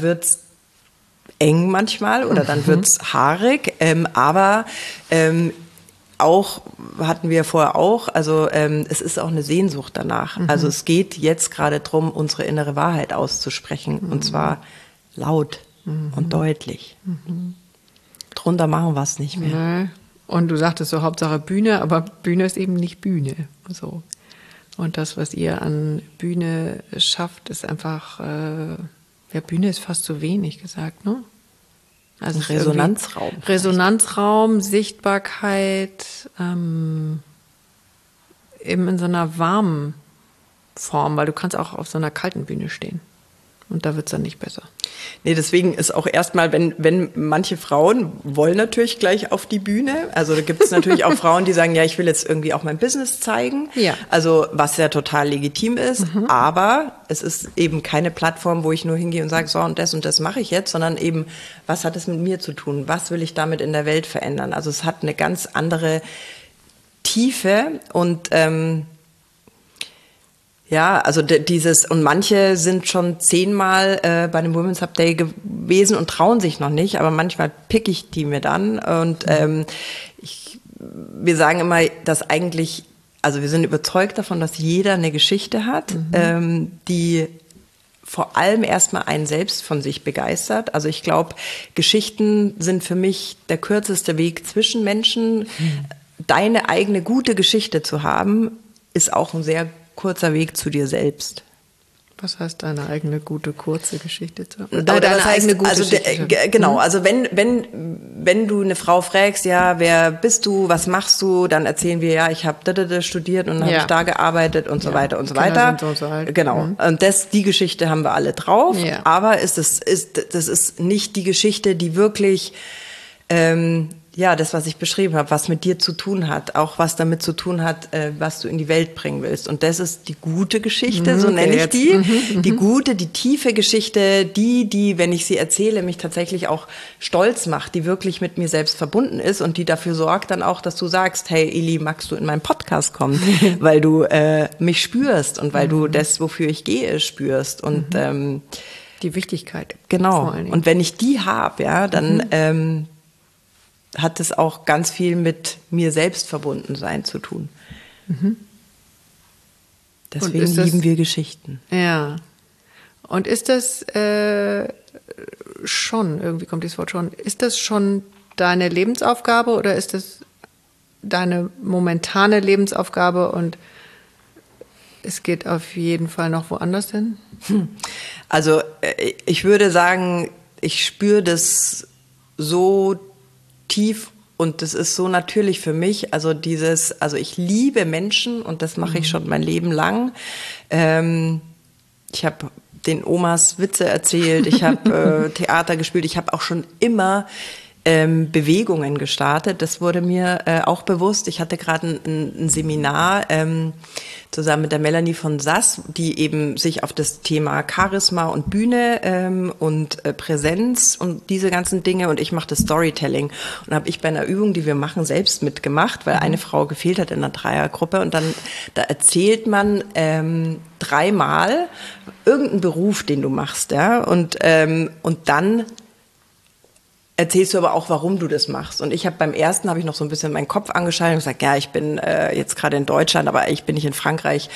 eng manchmal oder dann wird's haarig, aber auch, hatten wir vorher auch, also es ist auch eine Sehnsucht danach. Also es geht jetzt gerade drum, unsere innere Wahrheit auszusprechen und zwar laut und deutlich. Drunter machen wir es nicht mehr. Nee. Und du sagtest so, Hauptsache Bühne, aber Bühne ist eben nicht Bühne. So. Und das, was ihr an Bühne schafft, ist einfach, Bühne ist fast zu wenig gesagt, ne? Also Resonanzraum, Sichtbarkeit, eben in so einer warmen Form, weil du kannst auch auf so einer kalten Bühne stehen. Und da wird es dann nicht besser. Nee, deswegen ist auch erstmal, wenn manche Frauen wollen natürlich gleich auf die Bühne. Also da gibt es natürlich auch Frauen, die sagen, ja, ich will jetzt irgendwie auch mein Business zeigen. Ja. Also was ja total legitim ist. Aber es ist eben keine Plattform, wo ich nur hingehe und sage, so und das mache ich jetzt, sondern eben, was hat es mit mir zu tun? Was will ich damit in der Welt verändern? Also es hat eine ganz andere Tiefe und ja, also und manche sind schon 10-mal bei dem Women's Hub Day gewesen und trauen sich noch nicht, aber manchmal pick ich die mir dann und wir sagen immer, dass eigentlich, also wir sind überzeugt davon, dass jeder eine Geschichte hat, die vor allem erstmal einen selbst von sich begeistert. Also ich glaube, Geschichten sind für mich der kürzeste Weg zwischen Menschen. Deine eigene gute Geschichte zu haben, ist auch ein sehr kurzer Weg zu dir selbst. Was heißt deine eigene gute, kurze Geschichte zu haben? Deine eigene gute Geschichte. Genau, also wenn du eine Frau fragst, ja, wer bist du, was machst du, dann erzählen wir, ja, ich habe studiert und habe ich da gearbeitet und so weiter und so weiter. Sind so alt. Genau, und die Geschichte haben wir alle drauf, aber das ist nicht die Geschichte, die wirklich das, was ich beschrieben habe, was mit dir zu tun hat, auch was damit zu tun hat, was du in die Welt bringen willst. Und das ist die gute Geschichte, so nenne ich die. Die gute, die tiefe Geschichte, die, wenn ich sie erzähle, mich tatsächlich auch stolz macht, die wirklich mit mir selbst verbunden ist und die dafür sorgt dann auch, dass du sagst, hey Ili, magst du in meinen Podcast kommen? Weil du mich spürst und weil du das, wofür ich gehe, spürst. Und die Wichtigkeit. Genau. Und wenn ich die habe, ja, dann hat es auch ganz viel mit mir selbst verbunden sein zu tun. Deswegen lieben wir Geschichten. Ja. Und ist das schon, irgendwie kommt dieses Wort schon, ist das schon deine Lebensaufgabe oder ist das deine momentane Lebensaufgabe und es geht auf jeden Fall noch woanders hin? Also ich würde sagen, ich spüre das so tief und das ist so natürlich für mich. Also ich liebe Menschen und das mache ich schon mein Leben lang. Ich habe den Omas Witze erzählt, ich habe Theater gespielt, ich habe auch schon immer Bewegungen gestartet. Das wurde mir auch bewusst. Ich hatte gerade ein Seminar zusammen mit der Melanie von Sass, die eben sich auf das Thema Charisma und Bühne und Präsenz und diese ganzen Dinge, und ich mache das Storytelling. Und habe ich bei einer Übung, die wir machen, selbst mitgemacht, weil eine Frau gefehlt hat in einer Dreiergruppe, und dann da erzählt man 3-mal irgendeinen Beruf, den du machst, ja, und dann erzählst du aber auch, warum du das machst. Und ich habe beim ersten noch so ein bisschen meinen Kopf angeschaltet und gesagt, ja, ich bin jetzt gerade in Deutschland, aber ich bin nicht in Frankreich.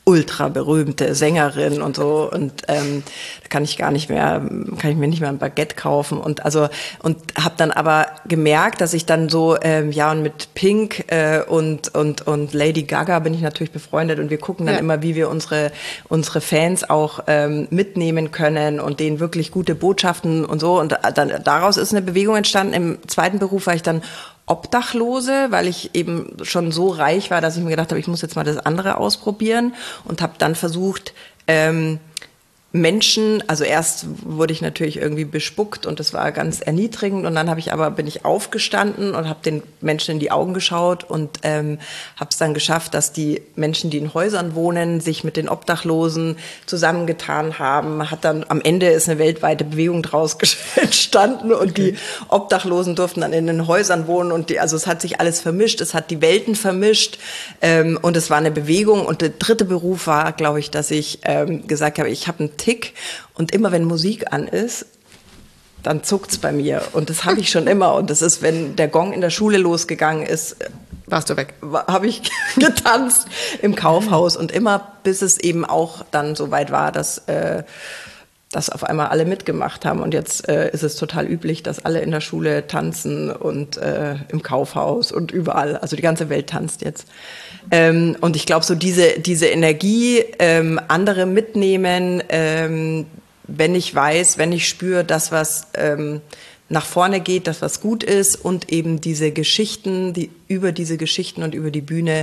ultra berühmte Sängerin und so und da kann ich mir nicht mehr ein Baguette kaufen und habe dann aber gemerkt, dass ich dann so und mit Pink und Lady Gaga bin ich natürlich befreundet und wir gucken dann immer, wie wir unsere Fans auch mitnehmen können und denen wirklich gute Botschaften und so und dann daraus ist eine Bewegung entstanden. Im zweiten Beruf war ich dann Obdachlose, weil ich eben schon so reich war, dass ich mir gedacht habe, ich muss jetzt mal das andere ausprobieren und habe dann versucht, Menschen, also erst wurde ich natürlich irgendwie bespuckt und das war ganz erniedrigend und dann bin ich aufgestanden und habe den Menschen in die Augen geschaut und habe es dann geschafft, dass die Menschen, die in Häusern wohnen, sich mit den Obdachlosen zusammengetan haben. Hat dann am Ende ist eine weltweite Bewegung draus entstanden und die Obdachlosen durften dann in den Häusern wohnen und also es hat sich alles vermischt, es hat die Welten vermischt und es war eine Bewegung und der dritte Beruf war, glaube ich, dass ich gesagt habe, ich habe einen Tick und immer wenn Musik an ist, dann zuckt's bei mir und das habe ich schon immer und das ist, wenn der Gong in der Schule losgegangen ist, warst du weg. Habe ich getanzt im Kaufhaus und immer bis es eben auch dann so weit war, dass auf einmal alle mitgemacht haben und jetzt ist es total üblich, dass alle in der Schule tanzen und im Kaufhaus und überall, also die ganze Welt tanzt jetzt. Und ich glaube, so diese Energie, andere mitnehmen, wenn ich spüre, dass was nach vorne geht, dass was gut ist und eben diese Geschichten, über diese Geschichten und über die Bühne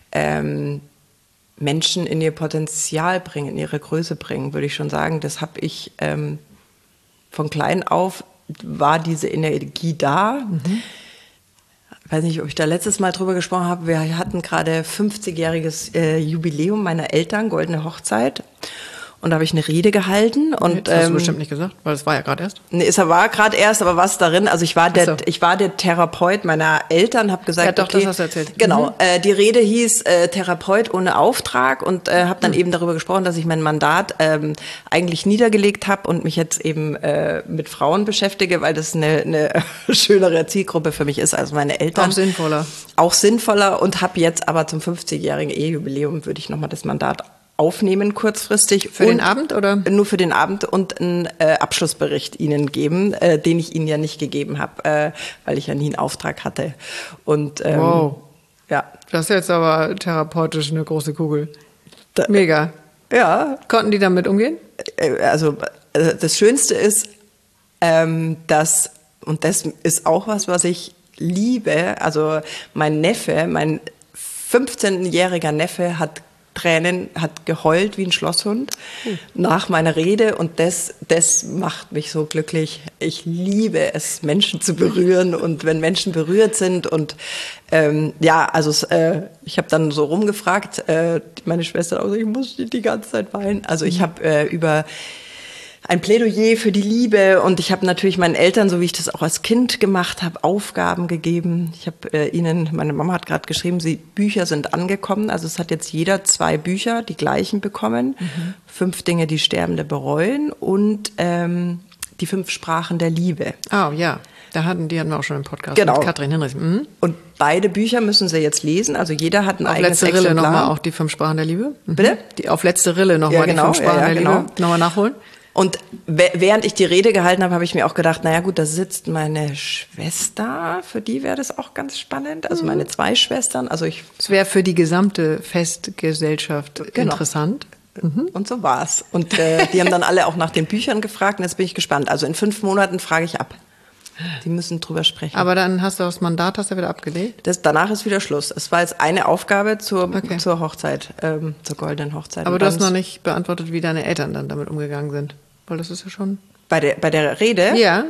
Menschen in ihr Potenzial bringen, in ihre Größe bringen, würde ich schon sagen. Das habe ich von klein auf, war diese Energie da. Mhm. Ich weiß nicht, ob ich da letztes Mal drüber gesprochen habe. Wir hatten gerade 50-jähriges Jubiläum meiner Eltern, goldene Hochzeit. Und da habe ich eine Rede gehalten. Und, das hast du bestimmt nicht gesagt, weil es war ja gerade erst. Nee, es war gerade erst, aber was darin? Also ich war der Therapeut meiner Eltern, habe gesagt, ja, doch, okay, das hast du erzählt. Genau, die Rede hieß Therapeut ohne Auftrag und habe dann eben darüber gesprochen, dass ich mein Mandat eigentlich niedergelegt habe und mich jetzt eben mit Frauen beschäftige, weil das eine schönere Zielgruppe für mich ist als meine Eltern. Auch sinnvoller und habe jetzt aber zum 50-jährigen Ehejubiläum würde ich nochmal das Mandat aufnehmen kurzfristig. Für den Abend oder? Nur für den Abend und einen Abschlussbericht Ihnen geben, den ich Ihnen ja nicht gegeben habe, weil ich ja nie einen Auftrag hatte. Und wow. Ja. Das ist jetzt aber therapeutisch eine große Kugel. Mega. Ja. Konnten die damit umgehen? Also das Schönste ist, dass, und das ist auch was ich liebe, also mein 15-jähriger Neffe hat geheult wie ein Schlosshund nach meiner Rede und das macht mich so glücklich. Ich liebe es, Menschen zu berühren und wenn Menschen berührt sind und ich habe dann so rumgefragt, meine Schwester auch, ich muss die ganze Zeit weinen. Also ich habe über ein Plädoyer für die Liebe und ich habe natürlich meinen Eltern, so wie ich das auch als Kind gemacht habe, Aufgaben gegeben. Ich habe ihnen, meine Mama hat gerade geschrieben, Bücher sind angekommen, also es hat jetzt jeder 2 Bücher, die gleichen bekommen. 5 Dinge, die Sterbende bereuen und die 5 Sprachen der Liebe. Oh ja, die hatten wir auch schon im Podcast genau. Mit Katrin Hinrichs. Mhm. Und beide Bücher müssen sie jetzt lesen, also jeder hat ein eigenes Exemplar. Auf letzte Rille nochmal auch die 5 Sprachen der Liebe. Mhm. Bitte? Auf letzte Rille nochmal die 5 Sprachen der Liebe. Nochmal nachholen. Und während ich die Rede gehalten habe, habe ich mir auch gedacht, naja gut, da sitzt meine Schwester, für die wäre das auch ganz spannend, also meine 2 Schwestern. Es wäre für die gesamte Festgesellschaft interessant. Mhm. Und so war's. Und die haben dann alle auch nach den Büchern gefragt und jetzt bin ich gespannt. Also in 5 Monaten frage ich ab. Die müssen drüber sprechen. Aber dann hast du das Mandat wieder abgelegt? Danach ist wieder Schluss. Es war jetzt eine Aufgabe zur Hochzeit, zur goldenen Hochzeit. Aber du hast noch nicht beantwortet, wie deine Eltern dann damit umgegangen sind. Weil das ist ja schon... Bei der Rede? Ja.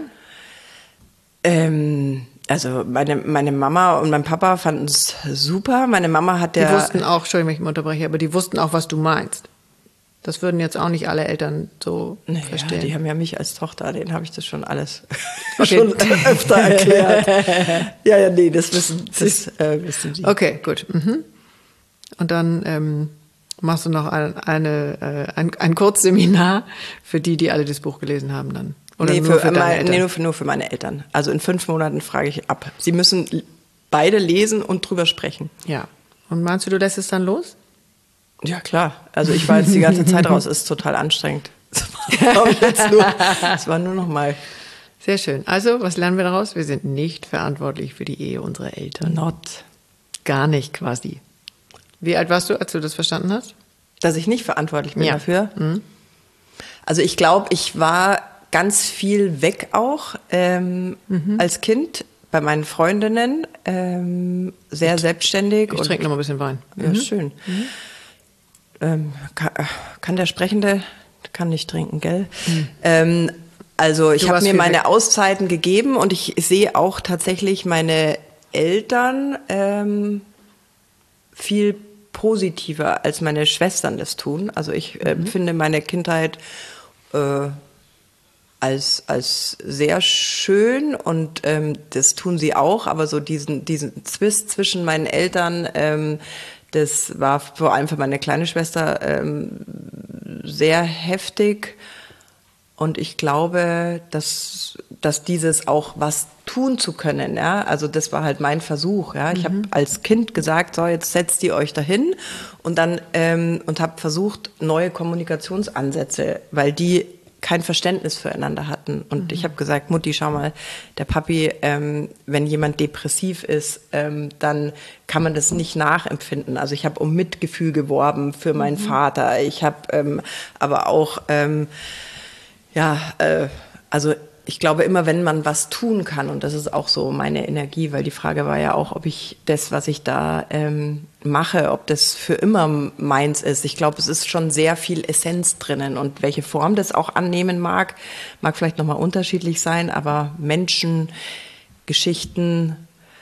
Also meine Mama und mein Papa fanden es super. Meine Mama hat Die wussten auch, Entschuldigung, ich unterbreche, aber die wussten auch, was du meinst. Das würden jetzt auch nicht alle Eltern so verstehen. Die haben ja mich als Tochter, denen habe ich das schon alles schon öfter erklärt. Das wissen sie. Okay, gut. Mhm. Und dann machst du noch ein Kurzseminar für die alle das Buch gelesen haben dann? Oder nur für deine Eltern? Nur für meine Eltern. Also in 5 Monaten frage ich ab. Sie müssen beide lesen und drüber sprechen. Ja. Und meinst du lässt es dann los? Ja, klar. Also ich war jetzt die ganze Zeit raus, ist total anstrengend. Das war nur noch mal. Sehr schön. Also, was lernen wir daraus? Wir sind nicht verantwortlich für die Ehe unserer Eltern. Not. Gar nicht quasi. Wie alt warst du, als du das verstanden hast? Dass ich nicht verantwortlich bin dafür? Mhm. Also ich glaube, ich war ganz viel weg auch als Kind bei meinen Freundinnen, sehr selbstständig. Ich trinke noch mal ein bisschen Wein. Ja, schön. Kann der Sprechende, kann nicht trinken, gell? Also ich habe mir meine Auszeiten gegeben und ich sehe auch tatsächlich meine Eltern viel positiver, als meine Schwestern das tun. Also ich finde meine Kindheit als sehr schön und das tun sie auch, aber so diesen Zwist zwischen meinen Eltern, das war vor allem für meine kleine Schwester sehr heftig. Und ich glaube, dass dieses auch was tun zu können, ja, also das war halt mein Versuch, ja. Ich habe als Kind gesagt, so jetzt setzt ihr euch dahin und dann und habe versucht neue Kommunikationsansätze, weil die kein Verständnis füreinander hatten. Und ich habe gesagt, Mutti, schau mal, der Papi, wenn jemand depressiv ist, dann kann man das nicht nachempfinden. Also ich habe um Mitgefühl geworben für meinen Vater. Ich habe aber auch also ich glaube immer, wenn man was tun kann, und das ist auch so meine Energie, weil die Frage war ja auch, ob ich das, was ich da mache, ob das für immer meins ist. Ich glaube, es ist schon sehr viel Essenz drinnen und welche Form das auch annehmen mag vielleicht nochmal unterschiedlich sein, aber Menschen, Geschichten,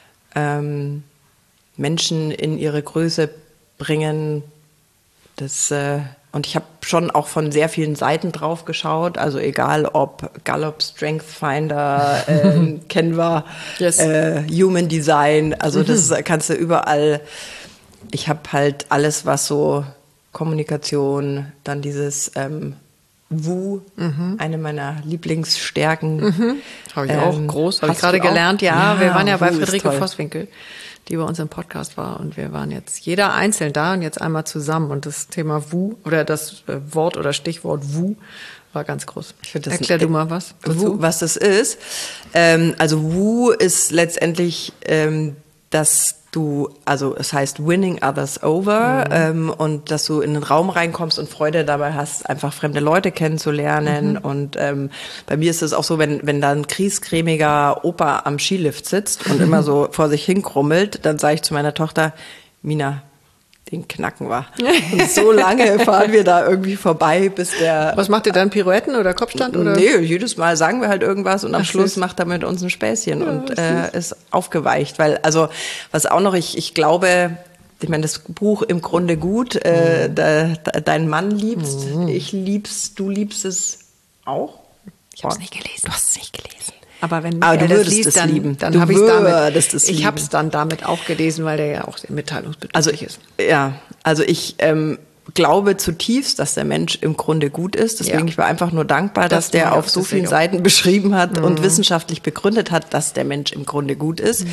Menschen in ihre Größe bringen, das und ich habe schon auch von sehr vielen Seiten drauf geschaut, also egal ob Gallup, Strength Finder, Canva, yes. Human Design, also das kannst du überall. Ich habe halt alles, was so Kommunikation, dann dieses Wu, eine meiner Lieblingsstärken. Habe ich auch groß, habe ich gerade gelernt. Ja, wir waren ja bei Friederike Vosswinkel, die bei uns im Podcast war, und wir waren jetzt jeder einzeln da und jetzt einmal zusammen, und das Thema Wu oder das Wort oder Stichwort Wu war ganz groß. Erklär du mal was dazu. Was das ist. Also Wu ist letztendlich, dass du, also es heißt winning others over, und dass du in den Raum reinkommst und Freude dabei hast, einfach fremde Leute kennenzulernen. Und bei mir ist es auch so, wenn da ein griesgrämiger Opa am Skilift sitzt und immer so vor sich hinkrummelt, dann sage ich zu meiner Tochter, Mina, den knacken wir. Und so lange fahren wir da irgendwie vorbei, bis der... Was macht ihr dann, Pirouetten oder Kopfstand? Oder? Nee, jedes Mal sagen wir halt irgendwas und am Schluss macht er mit uns ein Späßchen und ist aufgeweicht. Weil, also, was auch noch, ich glaube, ich meine, das Buch im Grunde gut, dein Mann liebst, ich liebst, du liebst es auch? Ich habe es nicht gelesen. Du hast es nicht gelesen. Aber wenn du würdest liest, es dann, lieben. Dann habe ich damit. Ich habe es dann damit auch gelesen, weil der ja auch mitteilungsbedürftig ist. Ja, also ich glaube zutiefst, dass der Mensch im Grunde gut ist. Deswegen ich war einfach nur dankbar, dass der auf so vielen Seiten beschrieben hat und wissenschaftlich begründet hat, dass der Mensch im Grunde gut ist.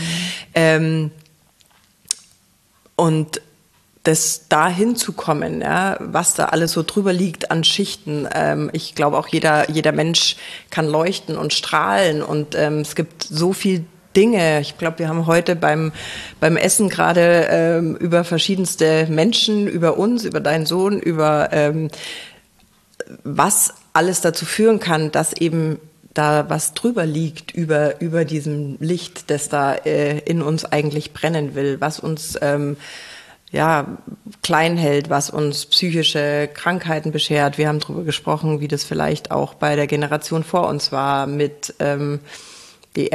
Und das da hinzukommen, ja, was da alles so drüber liegt an Schichten. Ich glaube auch jeder Mensch kann leuchten und strahlen, und es gibt so viel Dinge. Ich glaube, wir haben heute beim Essen gerade über verschiedenste Menschen, über uns, über deinen Sohn, über was alles dazu führen kann, dass eben da was drüber liegt über diesem Licht, das da in uns eigentlich brennen will, was uns klein hält, was uns psychische Krankheiten beschert. Wir haben darüber gesprochen, wie das vielleicht auch bei der Generation vor uns war, mit die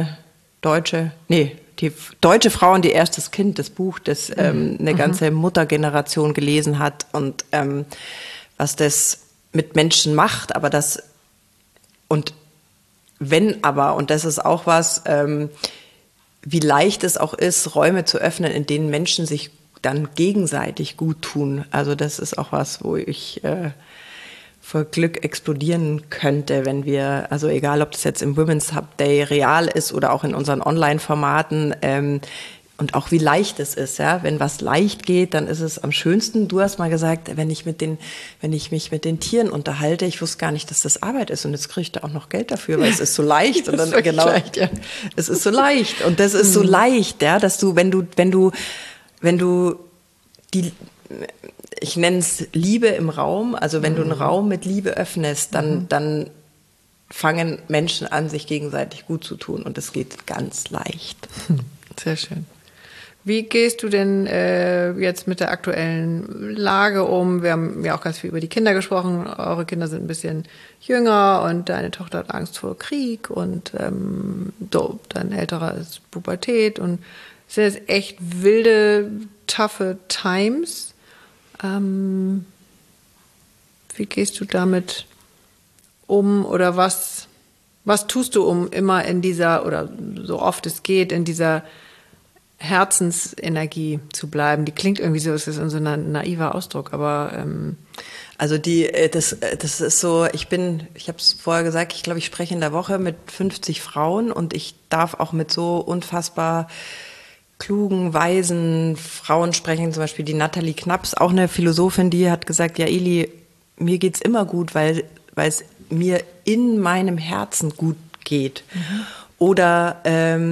deutsche Frau und ihr erstes Kind, das Buch, das eine ganze Muttergeneration gelesen hat, und was das mit Menschen macht, aber das, und wenn aber, und das ist auch was, wie leicht es auch ist, Räume zu öffnen, in denen Menschen sich dann gegenseitig gut tun. Also das ist auch was, wo ich vor Glück explodieren könnte, wenn wir, also egal, ob das jetzt im Women's Hub Day real ist oder auch in unseren Online-Formaten, und auch wie leicht es ist, ja. Wenn was leicht geht, dann ist es am schönsten. Du hast mal gesagt, wenn ich mich mit den Tieren unterhalte, ich wusste gar nicht, dass das Arbeit ist und jetzt kriege ich da auch noch Geld dafür, weil es ist so leicht. Und dann genau, leicht, ja. Es ist so leicht und das ist so leicht, ja, dass du, wenn du die, ich nenne es Liebe im Raum, also wenn du einen Raum mit Liebe öffnest, dann fangen Menschen an, sich gegenseitig gut zu tun und es geht ganz leicht. Sehr schön. Wie gehst du denn jetzt mit der aktuellen Lage um? Wir haben ja auch ganz viel über die Kinder gesprochen. Eure Kinder sind ein bisschen jünger und deine Tochter hat Angst vor Krieg und dein älterer ist Pubertät und es sind jetzt echt wilde, toughe Times. Wie gehst du damit um oder was tust du, um immer in dieser, oder so oft es geht, in dieser Herzensenergie zu bleiben? Die klingt irgendwie so, es ist so ein naiver Ausdruck, aber also das ist so, ich habe es vorher gesagt, ich glaube, ich spreche in der Woche mit 50 Frauen und ich darf auch mit so unfassbar klugen, weisen Frauen sprechen, zum Beispiel die Nathalie Knaps, auch eine Philosophin, die hat gesagt, ja Eli, mir geht's immer gut, weil es mir in meinem Herzen gut geht. Oder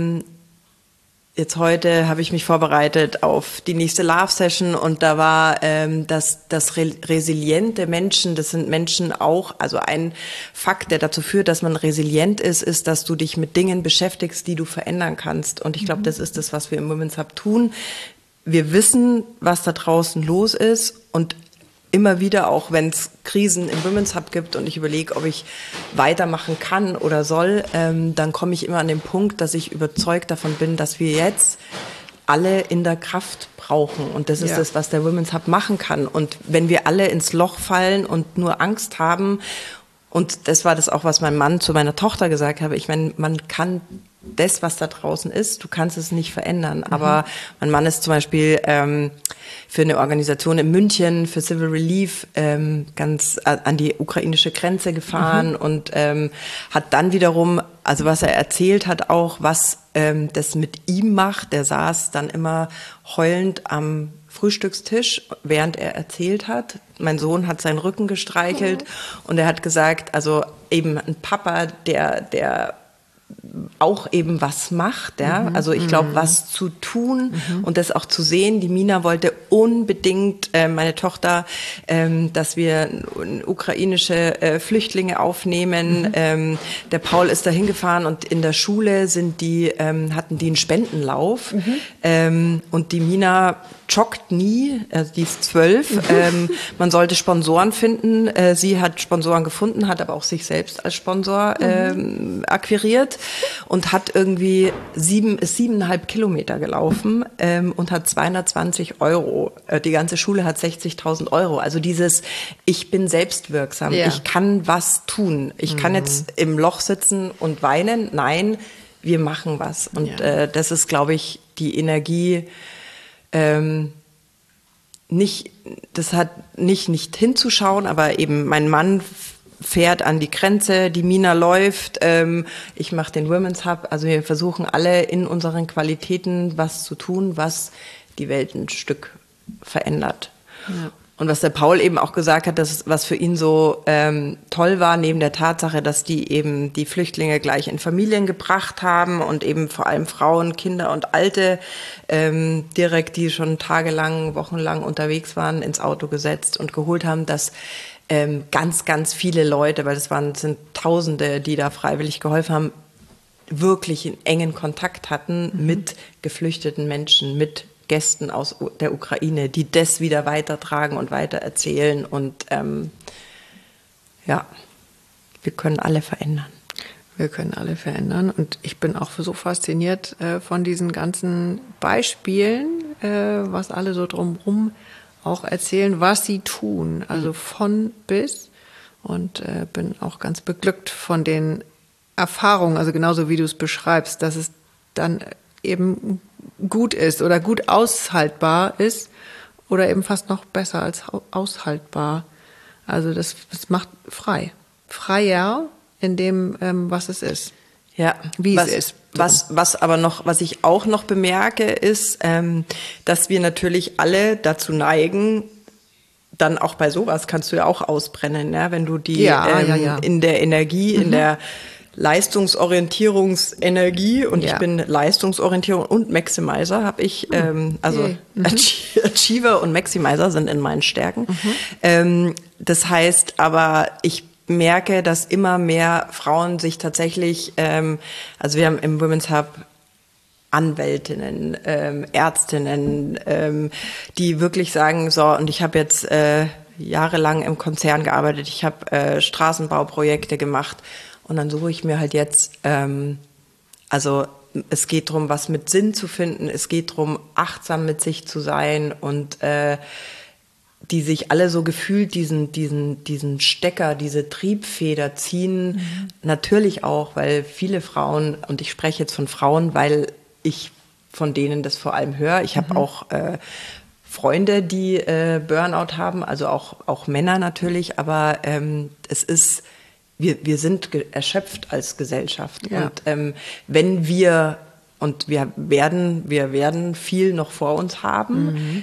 jetzt heute habe ich mich vorbereitet auf die nächste Love-Session und da war dass resiliente Menschen, das sind Menschen auch, also ein Fakt, der dazu führt, dass man resilient ist, dass du dich mit Dingen beschäftigst, die du verändern kannst. Und ich glaube, das ist das, was wir im Women's Hub tun. Wir wissen, was da draußen los ist und immer wieder, auch wenn es Krisen im Women's Hub gibt und ich überlege, ob ich weitermachen kann oder soll, dann komme ich immer an den Punkt, dass ich überzeugt davon bin, dass wir jetzt alle in der Kraft brauchen. Und das ist das, was der Women's Hub machen kann. Und wenn wir alle ins Loch fallen und nur Angst haben, und das war das auch, was mein Mann zu meiner Tochter gesagt hat, ich meine, man kann das, was da draußen ist, du kannst es nicht verändern. Aber mein Mann ist zum Beispiel für eine Organisation in München, für Civil Relief, ganz an die ukrainische Grenze gefahren und hat dann wiederum, also was er erzählt hat auch, was das mit ihm macht. Der saß dann immer heulend am Frühstückstisch, während er erzählt hat. Mein Sohn hat seinen Rücken gestreichelt und er hat gesagt, also eben ein Papa, der auch eben was macht, ja. Also ich glaube, was zu tun und das auch zu sehen. Die Mina wollte unbedingt, meine Tochter, dass wir ukrainische Flüchtlinge aufnehmen. Der Paul ist da hingefahren und in der Schule hatten die einen Spendenlauf. Und die Mina joggt nie, also die ist 12. Man sollte Sponsoren finden. Sie hat Sponsoren gefunden, hat aber auch sich selbst als Sponsor akquiriert und hat irgendwie 7,5 Kilometer gelaufen und hat 220 €. Die ganze Schule hat 60.000 €. Also dieses, ich bin selbstwirksam, ich kann was tun. Ich kann jetzt im Loch sitzen und weinen. Nein, wir machen was. Und das ist, glaube ich, die Energie, nicht hinzuschauen, aber eben mein Mann fährt an die Grenze, die Mina läuft, ich mache den Women's Hub, also wir versuchen alle in unseren Qualitäten was zu tun, was die Welt ein Stück verändert. Ja. Und was der Paul eben auch gesagt hat, was für ihn so toll war, neben der Tatsache, dass die eben die Flüchtlinge gleich in Familien gebracht haben und eben vor allem Frauen, Kinder und Alte direkt, die schon tagelang, wochenlang unterwegs waren, ins Auto gesetzt und geholt haben, dass ganz, ganz viele Leute, weil sind Tausende, die da freiwillig geholfen haben, wirklich einen engen Kontakt hatten mit geflüchteten Menschen, mit Gästen aus der Ukraine, die das wieder weitertragen und weitererzählen. Und wir können alle verändern. Wir können alle verändern. Und ich bin auch so fasziniert von diesen ganzen Beispielen, was alle so drumherum auch erzählen, was sie tun. Also von bis. Und bin auch ganz beglückt von den Erfahrungen, also genauso wie du es beschreibst, dass es dann eben gut ist oder gut aushaltbar ist oder eben fast noch besser als aushaltbar. Also das macht frei. Freier in dem, was es ist. Ja, wie es ist. Was ich auch noch bemerke, ist, dass wir natürlich alle dazu neigen, dann auch bei sowas kannst du ja auch ausbrennen, ja? Wenn du die in der Energie, in der Leistungsorientierungsenergie und ich bin Leistungsorientierung und Maximizer, habe ich, Achiever und Maximizer sind in meinen Stärken. Das heißt aber, ich merke, dass immer mehr Frauen sich tatsächlich, also wir haben im Women's Hub Anwältinnen, Ärztinnen, die wirklich sagen, so, und ich habe jetzt jahrelang im Konzern gearbeitet, ich habe Straßenbauprojekte gemacht und dann suche ich mir halt jetzt, also es geht darum, was mit Sinn zu finden, es geht darum, achtsam mit sich zu sein und die sich alle so gefühlt diesen Stecker, diese Triebfeder ziehen. Natürlich auch, weil viele Frauen, und ich spreche jetzt von Frauen, weil ich von denen das vor allem höre. Ich habe auch Freunde, die Burnout haben, also auch Männer natürlich, aber es ist, wir sind erschöpft als Gesellschaft. Ja. Und wenn wir werden viel noch vor uns haben,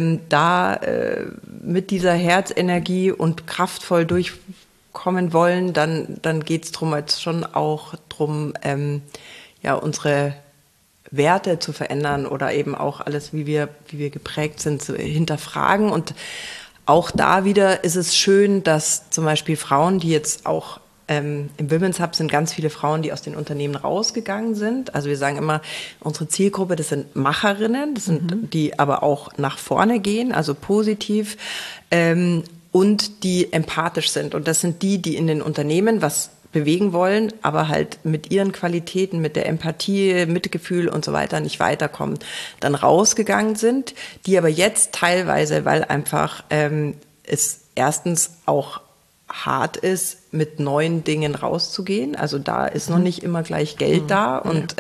mit dieser Herzenergie und kraftvoll durchkommen wollen, dann geht's drum jetzt schon auch drum, unsere Werte zu verändern oder eben auch alles, wie wir geprägt sind, zu hinterfragen. Und auch da wieder ist es schön, dass zum Beispiel Frauen, die jetzt auch im Women's Hub sind ganz viele Frauen, die aus den Unternehmen rausgegangen sind. Also wir sagen immer, unsere Zielgruppe, das sind Macherinnen, das sind die aber auch nach vorne gehen, also positiv, und die empathisch sind. Und das sind die in den Unternehmen was bewegen wollen, aber halt mit ihren Qualitäten, mit der Empathie, Mitgefühl und so weiter nicht weiterkommen, dann rausgegangen sind, die aber jetzt teilweise, weil einfach es erstens auch hart ist, mit neuen Dingen rauszugehen. Also da ist noch nicht immer gleich Geld da und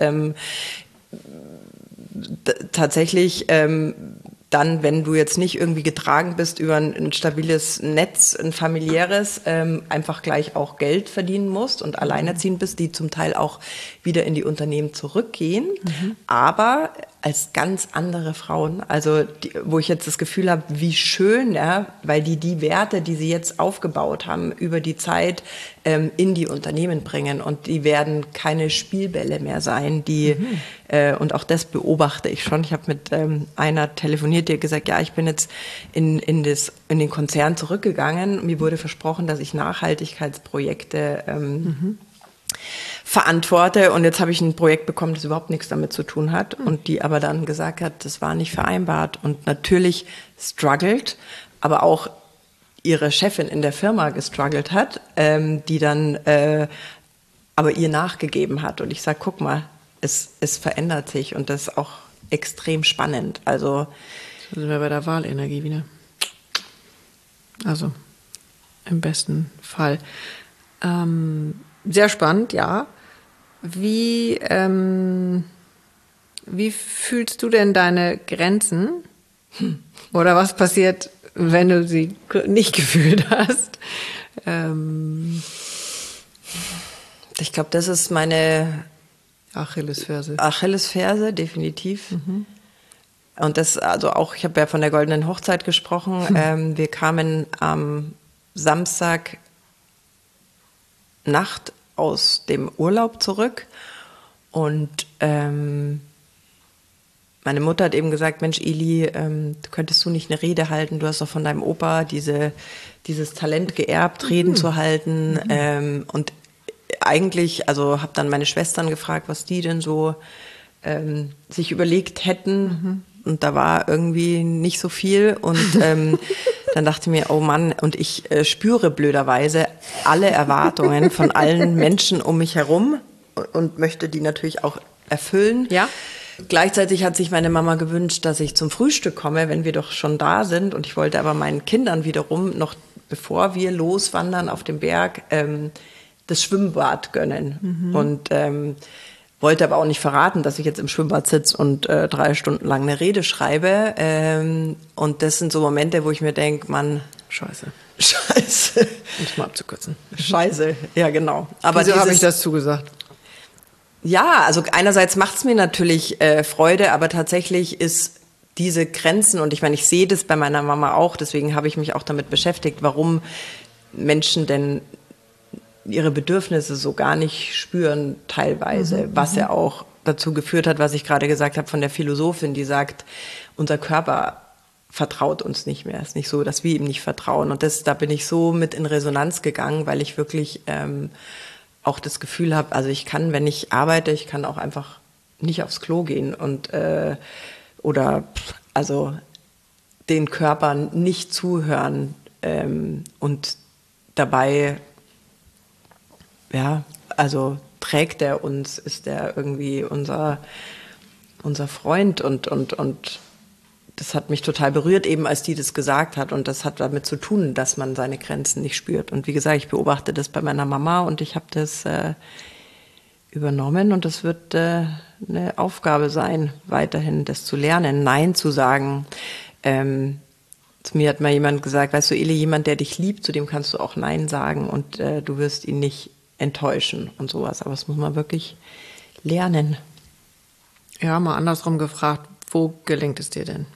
tatsächlich dann, wenn du jetzt nicht irgendwie getragen bist über ein stabiles Netz, ein familiäres, einfach gleich auch Geld verdienen musst und alleinerziehend bist, die zum Teil auch wieder in die Unternehmen zurückgehen, aber als ganz andere Frauen, also wo ich jetzt das Gefühl habe, wie schön, ja, weil die Werte, die sie jetzt aufgebaut haben, über die Zeit in die Unternehmen bringen und die werden keine Spielbälle mehr sein, und auch das beobachte ich schon. Ich habe mit einer telefoniert, die hat gesagt, ja, ich bin jetzt in den Konzern zurückgegangen. Mir wurde versprochen, dass ich Nachhaltigkeitsprojekte verantworte und jetzt habe ich ein Projekt bekommen, das überhaupt nichts damit zu tun hat und die aber dann gesagt hat, das war nicht vereinbart und natürlich struggelt, aber auch ihre Chefin in der Firma gestruggelt hat, die dann aber ihr nachgegeben hat und ich sage, guck mal, es verändert sich und das ist auch extrem spannend. Also da sind wir bei der Wahlenergie wieder. Also im besten Fall. Sehr spannend, ja. Wie fühlst du denn deine Grenzen? Oder was passiert, wenn du sie nicht gefühlt hast? Ich glaube, das ist meine Achillesferse. Achillesferse, definitiv. Und das, also auch, ich habe ja von der goldenen Hochzeit gesprochen. Wir kamen am Samstag Nacht aus dem Urlaub zurück und meine Mutter hat eben gesagt, Mensch Eli, könntest du nicht eine Rede halten? Du hast doch von deinem Opa dieses Talent geerbt, Reden zu halten. Und eigentlich, also habe dann meine Schwestern gefragt, was die denn so sich überlegt hätten. Und da war irgendwie nicht so viel. Und dann dachte ich mir, oh Mann, und ich spüre blöderweise alle Erwartungen von allen Menschen um mich herum und möchte die natürlich auch erfüllen. Ja. Gleichzeitig hat sich meine Mama gewünscht, dass ich zum Frühstück komme, wenn wir doch schon da sind. Und ich wollte aber meinen Kindern wiederum, noch bevor wir loswandern auf dem Berg, das Schwimmbad gönnen. Und wollte aber auch nicht verraten, dass ich jetzt im Schwimmbad sitze und 3 Stunden lang eine Rede schreibe. Und das sind so Momente, wo ich mir denke, Mann, Scheiße. Um es mal abzukürzen. Scheiße, ja genau. Aber wieso habe ich das zugesagt? Ja, also einerseits macht es mir natürlich Freude, aber tatsächlich ist diese Grenzen, und ich meine, ich sehe das bei meiner Mama auch, deswegen habe ich mich auch damit beschäftigt, warum Menschen denn ihre Bedürfnisse so gar nicht spüren teilweise, was ja auch dazu geführt hat, was ich gerade gesagt habe von der Philosophin, die sagt, unser Körper vertraut uns nicht mehr. Es ist nicht so, dass wir ihm nicht vertrauen. Und da bin ich so mit in Resonanz gegangen, weil ich wirklich auch das Gefühl habe, also ich kann, wenn ich arbeite, ich kann auch einfach nicht aufs Klo gehen und oder also den Körper nicht zuhören und dabei, ja, also trägt er uns, ist er irgendwie unser Freund und das hat mich total berührt, eben als die das gesagt hat, und das hat damit zu tun, dass man seine Grenzen nicht spürt. Und wie gesagt, ich beobachte das bei meiner Mama und ich habe das übernommen, und das wird eine Aufgabe sein, weiterhin das zu lernen, Nein zu sagen. Zu mir hat mal jemand gesagt, weißt du, Eli, jemand, der dich liebt, zu dem kannst du auch Nein sagen und du wirst ihn nicht enttäuschen und sowas. Aber das muss man wirklich lernen. Ja, mal andersrum gefragt, wo gelingt es dir denn?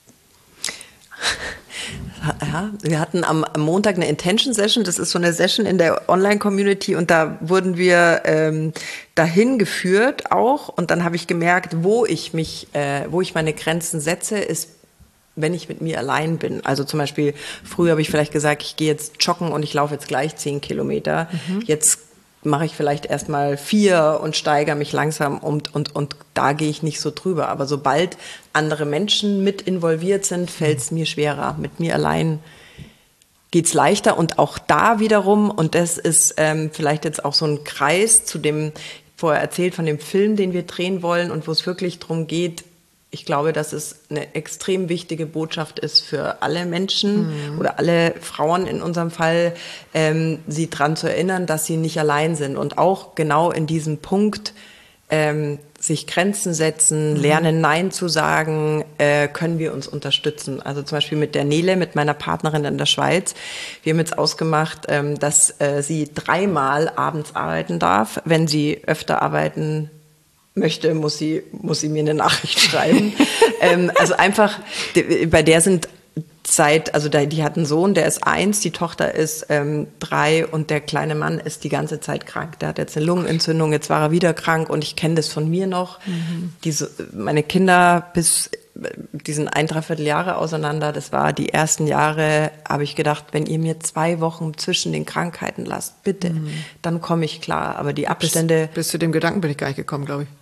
Ja, wir hatten am Montag eine Intention-Session, das ist so eine Session in der Online-Community, und da wurden wir dahin geführt auch, und dann habe ich gemerkt, wo ich meine Grenzen setze, ist, wenn ich mit mir allein bin. Also zum Beispiel, früher habe ich vielleicht gesagt, ich gehe jetzt joggen und ich laufe jetzt gleich 10 Kilometer. Jetzt mache ich vielleicht erstmal 4 und steigere mich langsam und da gehe ich nicht so drüber. Aber sobald andere Menschen mit involviert sind, fällt es mir schwerer. Mit mir allein geht's leichter, und auch da wiederum, und das ist vielleicht jetzt auch so ein Kreis zu dem, vorher erzählt von dem Film, den wir drehen wollen und wo es wirklich darum geht, ich glaube, dass es eine extrem wichtige Botschaft ist für alle Menschen oder alle Frauen in unserem Fall, sie daran zu erinnern, dass sie nicht allein sind. Und auch genau in diesem Punkt, sich Grenzen setzen, lernen Nein zu sagen, können wir uns unterstützen. Also zum Beispiel mit der Nele, mit meiner Partnerin in der Schweiz. Wir haben jetzt ausgemacht, dass sie 3-mal abends arbeiten darf. Wenn sie öfter arbeiten möchte, muss sie mir eine Nachricht schreiben. Also einfach, bei der sind die hat einen Sohn, der ist 1, die Tochter ist 3 und der kleine Mann ist die ganze Zeit krank. Der hat jetzt eine Lungenentzündung, jetzt war er wieder krank, und ich kenne das von mir noch. Meine Kinder, die sind 1,75 Jahre auseinander, das war die ersten Jahre, habe ich gedacht, wenn ihr mir 2 Wochen zwischen den Krankheiten lasst, bitte, dann komme ich klar. Aber die Abstände... Bis zu dem Gedanken bin ich gar nicht gekommen, glaube ich.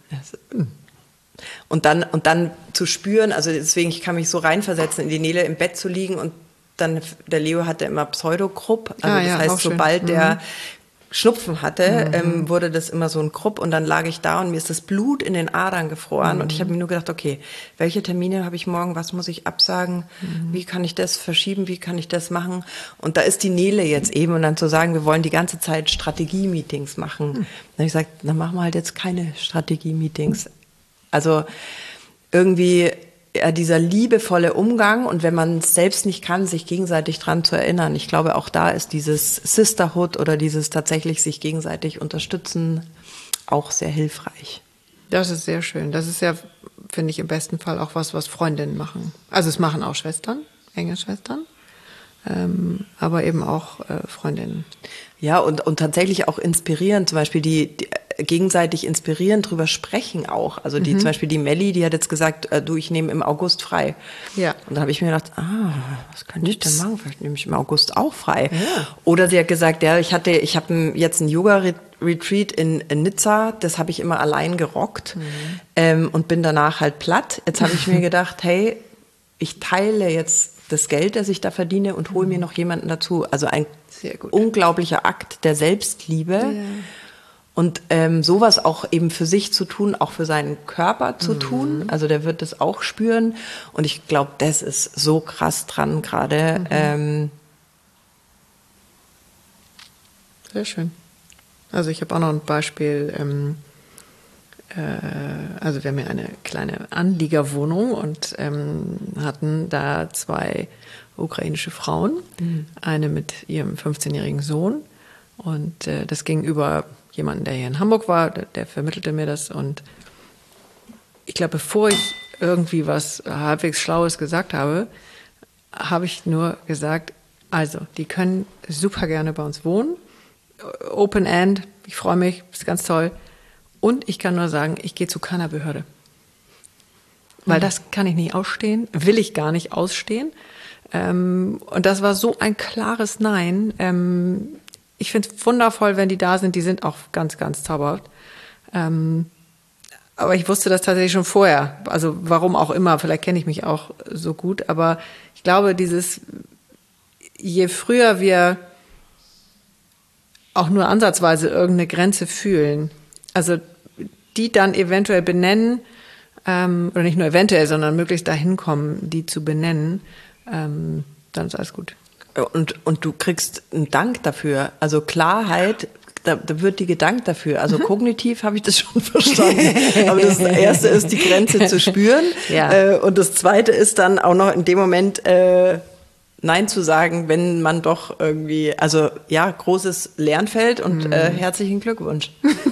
Und dann zu spüren, also deswegen, ich kann mich so reinversetzen, in die Nele im Bett zu liegen, und dann, der Leo hatte immer Pseudokrupp, also das heißt, sobald der Schnupfen hatte, wurde das immer so ein Krupp, und dann lag ich da und mir ist das Blut in den Adern gefroren, und ich habe mir nur gedacht, okay, welche Termine habe ich morgen, was muss ich absagen, wie kann ich das verschieben, wie kann ich das machen, und da ist die Nele jetzt eben, und dann zu sagen, wir wollen die ganze Zeit Strategie-Meetings machen, dann habe ich gesagt, dann machen wir halt jetzt keine Strategie-Meetings. Also irgendwie dieser liebevolle Umgang, und wenn man es selbst nicht kann, sich gegenseitig dran zu erinnern. Ich glaube, auch da ist dieses Sisterhood oder dieses tatsächlich sich gegenseitig unterstützen auch sehr hilfreich. Das ist sehr schön. Das ist ja, finde ich, im besten Fall auch was Freundinnen machen. Also es machen auch Schwestern, enge Schwestern, aber eben auch Freundinnen. Ja, und tatsächlich auch inspirieren, zum Beispiel die gegenseitig inspirieren, drüber sprechen auch. Also zum Beispiel die Melli, die hat jetzt gesagt, du, ich nehme im August frei. Ja. Und da habe ich mir gedacht, was könnte ich denn machen? Vielleicht nehme ich im August auch frei. Ja. Oder sie hat gesagt, ja, ich habe jetzt ein Yoga-Retreat in Nizza, das habe ich immer allein gerockt und bin danach halt platt. Jetzt habe ich mir gedacht, hey, ich teile jetzt das Geld, das ich da verdiene, und hole mir noch jemanden dazu. Also ein unglaublicher Akt der Selbstliebe. Ja. Und sowas auch eben für sich zu tun, auch für seinen Körper zu tun. Also der wird das auch spüren. Und ich glaube, das ist so krass dran gerade. Sehr schön. Also ich habe auch noch ein Beispiel. Also wir haben ja eine kleine Anliegerwohnung und hatten da 2 ukrainische Frauen. Eine mit ihrem 15-jährigen Sohn Und das ging über jemanden, der hier in Hamburg war, der vermittelte mir das. Und ich glaube, bevor ich irgendwie was halbwegs Schlaues gesagt habe, habe ich nur gesagt, also, die können super gerne bei uns wohnen. Open End, ich freue mich, ist ganz toll. Und ich kann nur sagen, ich gehe zu keiner Behörde. Weil das kann ich nicht ausstehen, will ich gar nicht ausstehen. Und das war so ein klares Nein. Ich finde es wundervoll, wenn die da sind. Die sind auch ganz, ganz zauberhaft. Aber ich wusste das tatsächlich schon vorher. Also warum auch immer, vielleicht kenne ich mich auch so gut. Aber ich glaube, je früher wir auch nur ansatzweise irgendeine Grenze fühlen, also die dann eventuell benennen, oder nicht nur eventuell, sondern möglichst dahin kommen, die zu benennen, dann ist alles gut. Und du kriegst einen Dank dafür, also Klarheit, da wird dir gedankt dafür. Also kognitiv habe ich das schon verstanden. Aber das Erste ist, die Grenze zu spüren. Ja. Und das Zweite ist dann auch noch in dem Moment Nein zu sagen, wenn man doch irgendwie, also ja, großes Lernfeld und herzlichen Glückwunsch.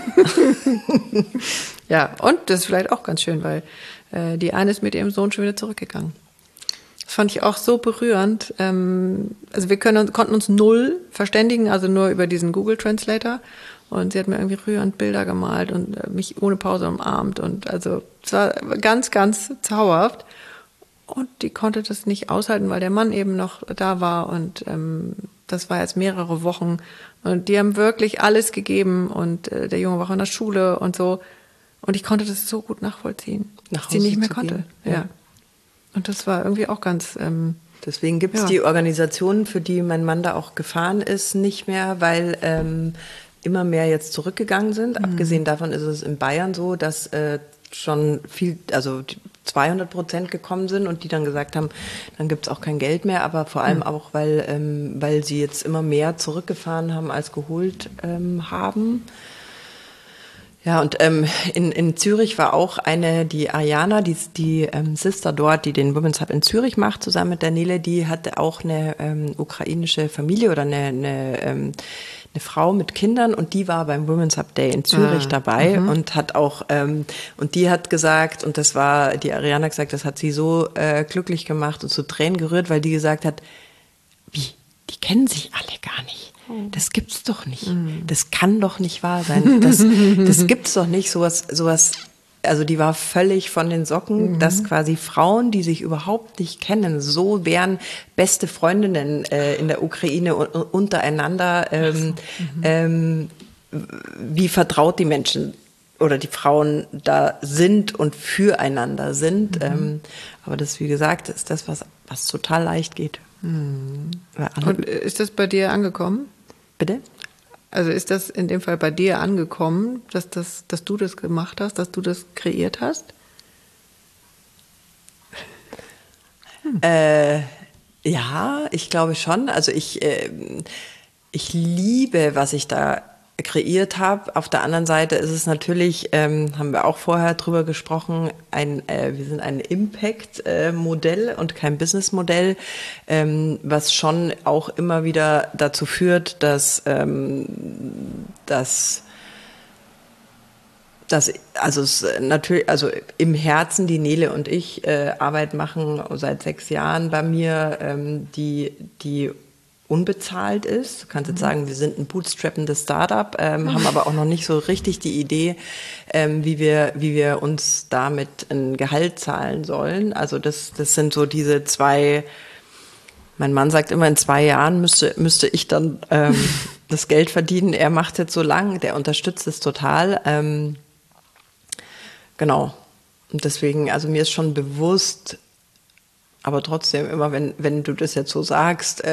Ja, und das ist vielleicht auch ganz schön, weil die eine ist mit ihrem Sohn schon wieder zurückgegangen. Das fand ich auch so berührend. Also wir konnten uns null verständigen, also nur über diesen Google Translator. Und sie hat mir irgendwie rührend Bilder gemalt und mich ohne Pause umarmt. Und also es war ganz, ganz zauberhaft. Und die konnte das nicht aushalten, weil der Mann eben noch da war. Und das war jetzt mehrere Wochen. Und die haben wirklich alles gegeben. Und der Junge war auch in der Schule und so. Und ich konnte das so gut nachvollziehen, dass sie nicht mehr konnte. Ja. Und das war irgendwie auch ganz... Deswegen gibt es die Organisationen, für die mein Mann da auch gefahren ist, nicht mehr, weil immer mehr jetzt zurückgegangen sind. Abgesehen davon ist es in Bayern so, dass schon viel, also 200% gekommen sind und die dann gesagt haben, dann gibt es auch kein Geld mehr, aber vor allem auch, weil sie jetzt immer mehr zurückgefahren haben, als geholt haben. Ja, und in Zürich war auch die Ariana, die Sister dort, die den Women's Hub in Zürich macht, zusammen mit der Nele, die hatte auch eine ukrainische Familie oder eine Frau mit Kindern und die war beim Women's Hub Day in Zürich dabei und hat auch, und die hat gesagt, und die Ariana gesagt, das hat sie so glücklich gemacht und zu Tränen gerührt, weil die gesagt hat, die kennen sich alle gar nicht. Das gibt's doch nicht. Das kann doch nicht wahr sein. Das gibt's doch nicht. Sowas, also die war völlig von den Socken, dass quasi Frauen, die sich überhaupt nicht kennen, so wären beste Freundinnen in der Ukraine untereinander, wie vertraut die Menschen oder die Frauen da sind und füreinander sind. Aber das, wie gesagt, ist das, was total leicht geht. Und ist das bei dir angekommen? Bitte? Also ist das in dem Fall bei dir angekommen, dass du das gemacht hast, dass du das kreiert hast? Ja, ich glaube schon. Also ich liebe, was ich da kreiert habe. Auf der anderen Seite ist es natürlich, haben wir auch vorher drüber gesprochen, wir sind ein Impact-Modell und kein Business-Modell, was schon auch immer wieder dazu führt, dass natürlich, also im Herzen die Nele und ich Arbeit machen seit 6 Jahren bei mir, die unbezahlt ist. Du kannst jetzt sagen, wir sind ein bootstrappendes Startup, haben aber auch noch nicht so richtig die Idee, wie wir uns damit ein Gehalt zahlen sollen. Also das sind so diese 2, mein Mann sagt immer, in 2 Jahren müsste ich dann das Geld verdienen. Er macht jetzt so lang, der unterstützt es total. Genau. Und deswegen, also mir ist schon bewusst, aber trotzdem immer, wenn du das jetzt so sagst,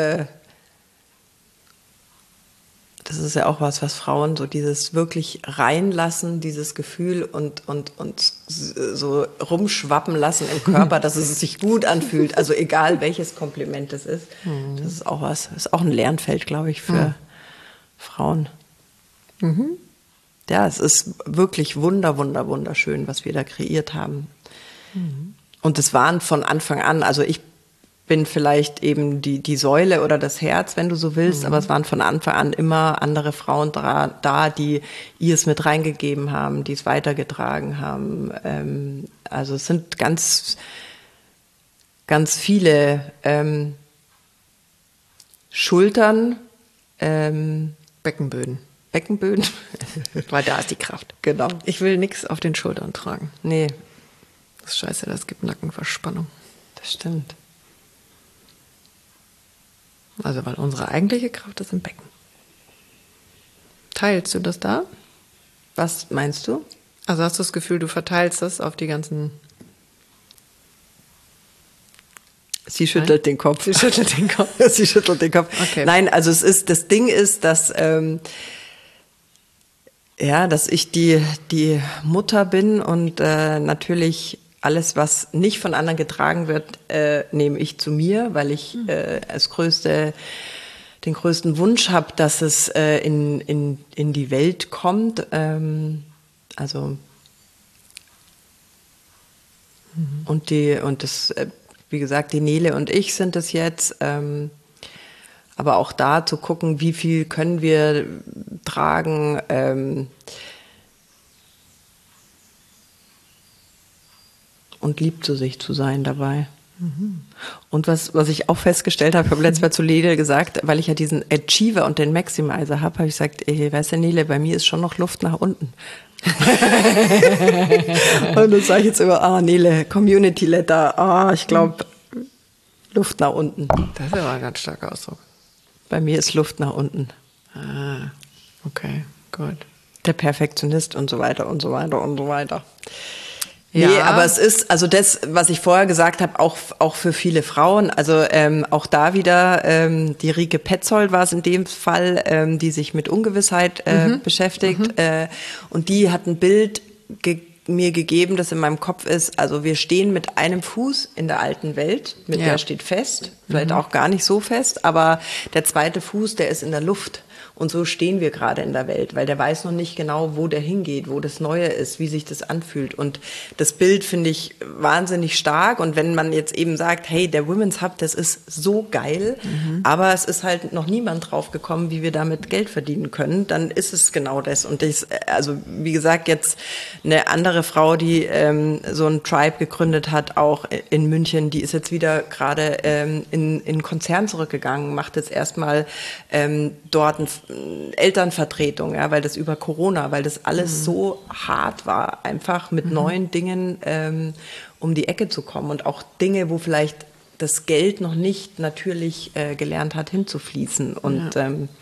das ist ja auch was Frauen, so dieses wirklich reinlassen, dieses Gefühl und so rumschwappen lassen im Körper, dass es sich gut anfühlt. Also egal, welches Kompliment es ist. Das ist auch das ist auch ein Lernfeld, glaube ich, für Frauen. Ja, es ist wirklich wunderschön, was wir da kreiert haben. Und es waren von Anfang an, also ich bin vielleicht eben die Säule oder das Herz, wenn du so willst, aber es waren von Anfang an immer andere Frauen da, die ihr es mit reingegeben haben, die es weitergetragen haben. Also es sind ganz, ganz viele Schultern, Beckenböden. Beckenböden. Weil da ist die Kraft. Genau. Ich will nichts auf den Schultern tragen. Nee. Das ist scheiße, das gibt Nackenverspannung. Das stimmt. Also, weil unsere eigentliche Kraft ist im Becken. Teilst du das da? Was meinst du? Also hast du das Gefühl, du verteilst das auf die ganzen... Sie schüttelt den Kopf. Sie schüttelt den Kopf. Sie schüttelt den Kopf. Okay. Nein, also das Ding ist, dass dass ich die Mutter bin und natürlich alles, was nicht von anderen getragen wird, nehme ich zu mir, weil ich den größten Wunsch habe, dass es in die Welt kommt. Wie gesagt, die Nele und ich sind es jetzt. Aber auch da zu gucken, wie viel können wir tragen. Und lieb zu sich zu sein dabei. Und was ich auch festgestellt habe, ich habe letztes Mal zu Nele gesagt, weil ich ja diesen Achiever und den Maximizer habe ich gesagt, weißt du Nele, bei mir ist schon noch Luft nach unten. Und dann sage ich jetzt immer, Nele, Community Letter, ich glaube, Luft nach unten. Das ist aber ein ganz starker Ausdruck. Bei mir ist Luft nach unten. Okay, gut. Der Perfektionist und so weiter und so weiter und so weiter. Ja. Nee, aber es ist, also das, was ich vorher gesagt habe, auch für viele Frauen, also auch da wieder, die Rike Petzold war es in dem Fall, die sich mit Ungewissheit beschäftigt, und die hat ein Bild mir gegeben, das in meinem Kopf ist, also wir stehen mit einem Fuß in der alten Welt, der steht fest, vielleicht auch gar nicht so fest, aber der zweite Fuß, der ist in der Luft. Und so stehen wir gerade in der Welt, weil der weiß noch nicht genau, wo der hingeht, wo das Neue ist, wie sich das anfühlt. Und das Bild finde ich wahnsinnig stark. Und wenn man jetzt eben sagt, hey, der Women's Hub, das ist so geil, aber es ist halt noch niemand drauf gekommen, wie wir damit Geld verdienen können, dann ist es genau das. Und also wie gesagt, jetzt eine andere Frau, die so ein Tribe gegründet hat, auch in München, die ist jetzt wieder gerade in einen Konzern zurückgegangen, macht jetzt erstmal dort Elternvertretung, ja, weil das über Corona, weil das alles so hart war, einfach mit neuen Dingen um die Ecke zu kommen und auch Dinge, wo vielleicht das Geld noch nicht natürlich gelernt hat, hinzufließen. Und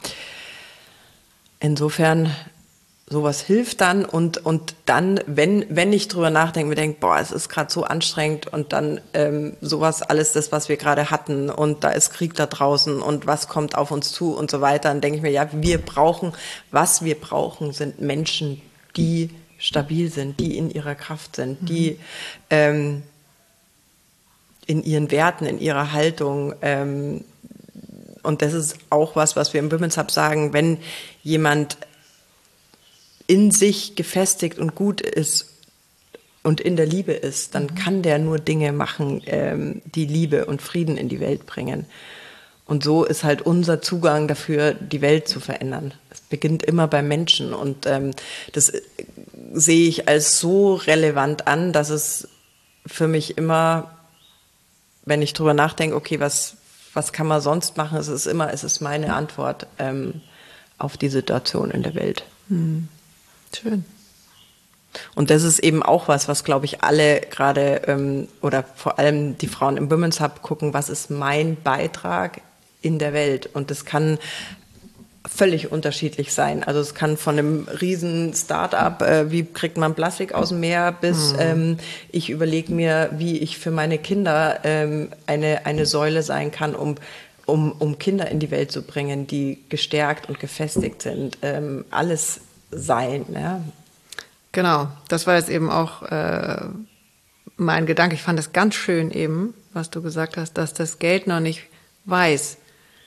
insofern sowas hilft dann und dann, wenn ich drüber nachdenke, mir denke, boah, es ist gerade so anstrengend und dann sowas, alles das, was wir gerade hatten und da ist Krieg da draußen und was kommt auf uns zu und so weiter, dann denke ich mir, ja, was wir brauchen, sind Menschen, die stabil sind, die in ihrer Kraft sind, die in ihren Werten, in ihrer Haltung, und das ist auch was wir im Women's Hub sagen, wenn jemand in sich gefestigt und gut ist und in der Liebe ist, dann kann der nur Dinge machen, die Liebe und Frieden in die Welt bringen. Und so ist halt unser Zugang dafür, die Welt zu verändern. Es beginnt immer beim Menschen und das sehe ich als so relevant an, dass es für mich immer, wenn ich drüber nachdenke, okay, was kann man sonst machen, es ist meine Antwort auf die Situation in der Welt. Schön. Und das ist eben auch was glaube ich alle gerade oder vor allem die Frauen im Women's Hub gucken, was ist mein Beitrag in der Welt? Und das kann völlig unterschiedlich sein. Also es kann von einem riesen Start-up, wie kriegt man Plastik aus dem Meer, bis ich überlege mir, wie ich für meine Kinder eine Säule sein kann, um Kinder in die Welt zu bringen, die gestärkt und gefestigt sind. Alles sein. Ja. Genau, das war jetzt eben auch mein Gedanke. Ich fand es ganz schön eben, was du gesagt hast, dass das Geld noch nicht weiß,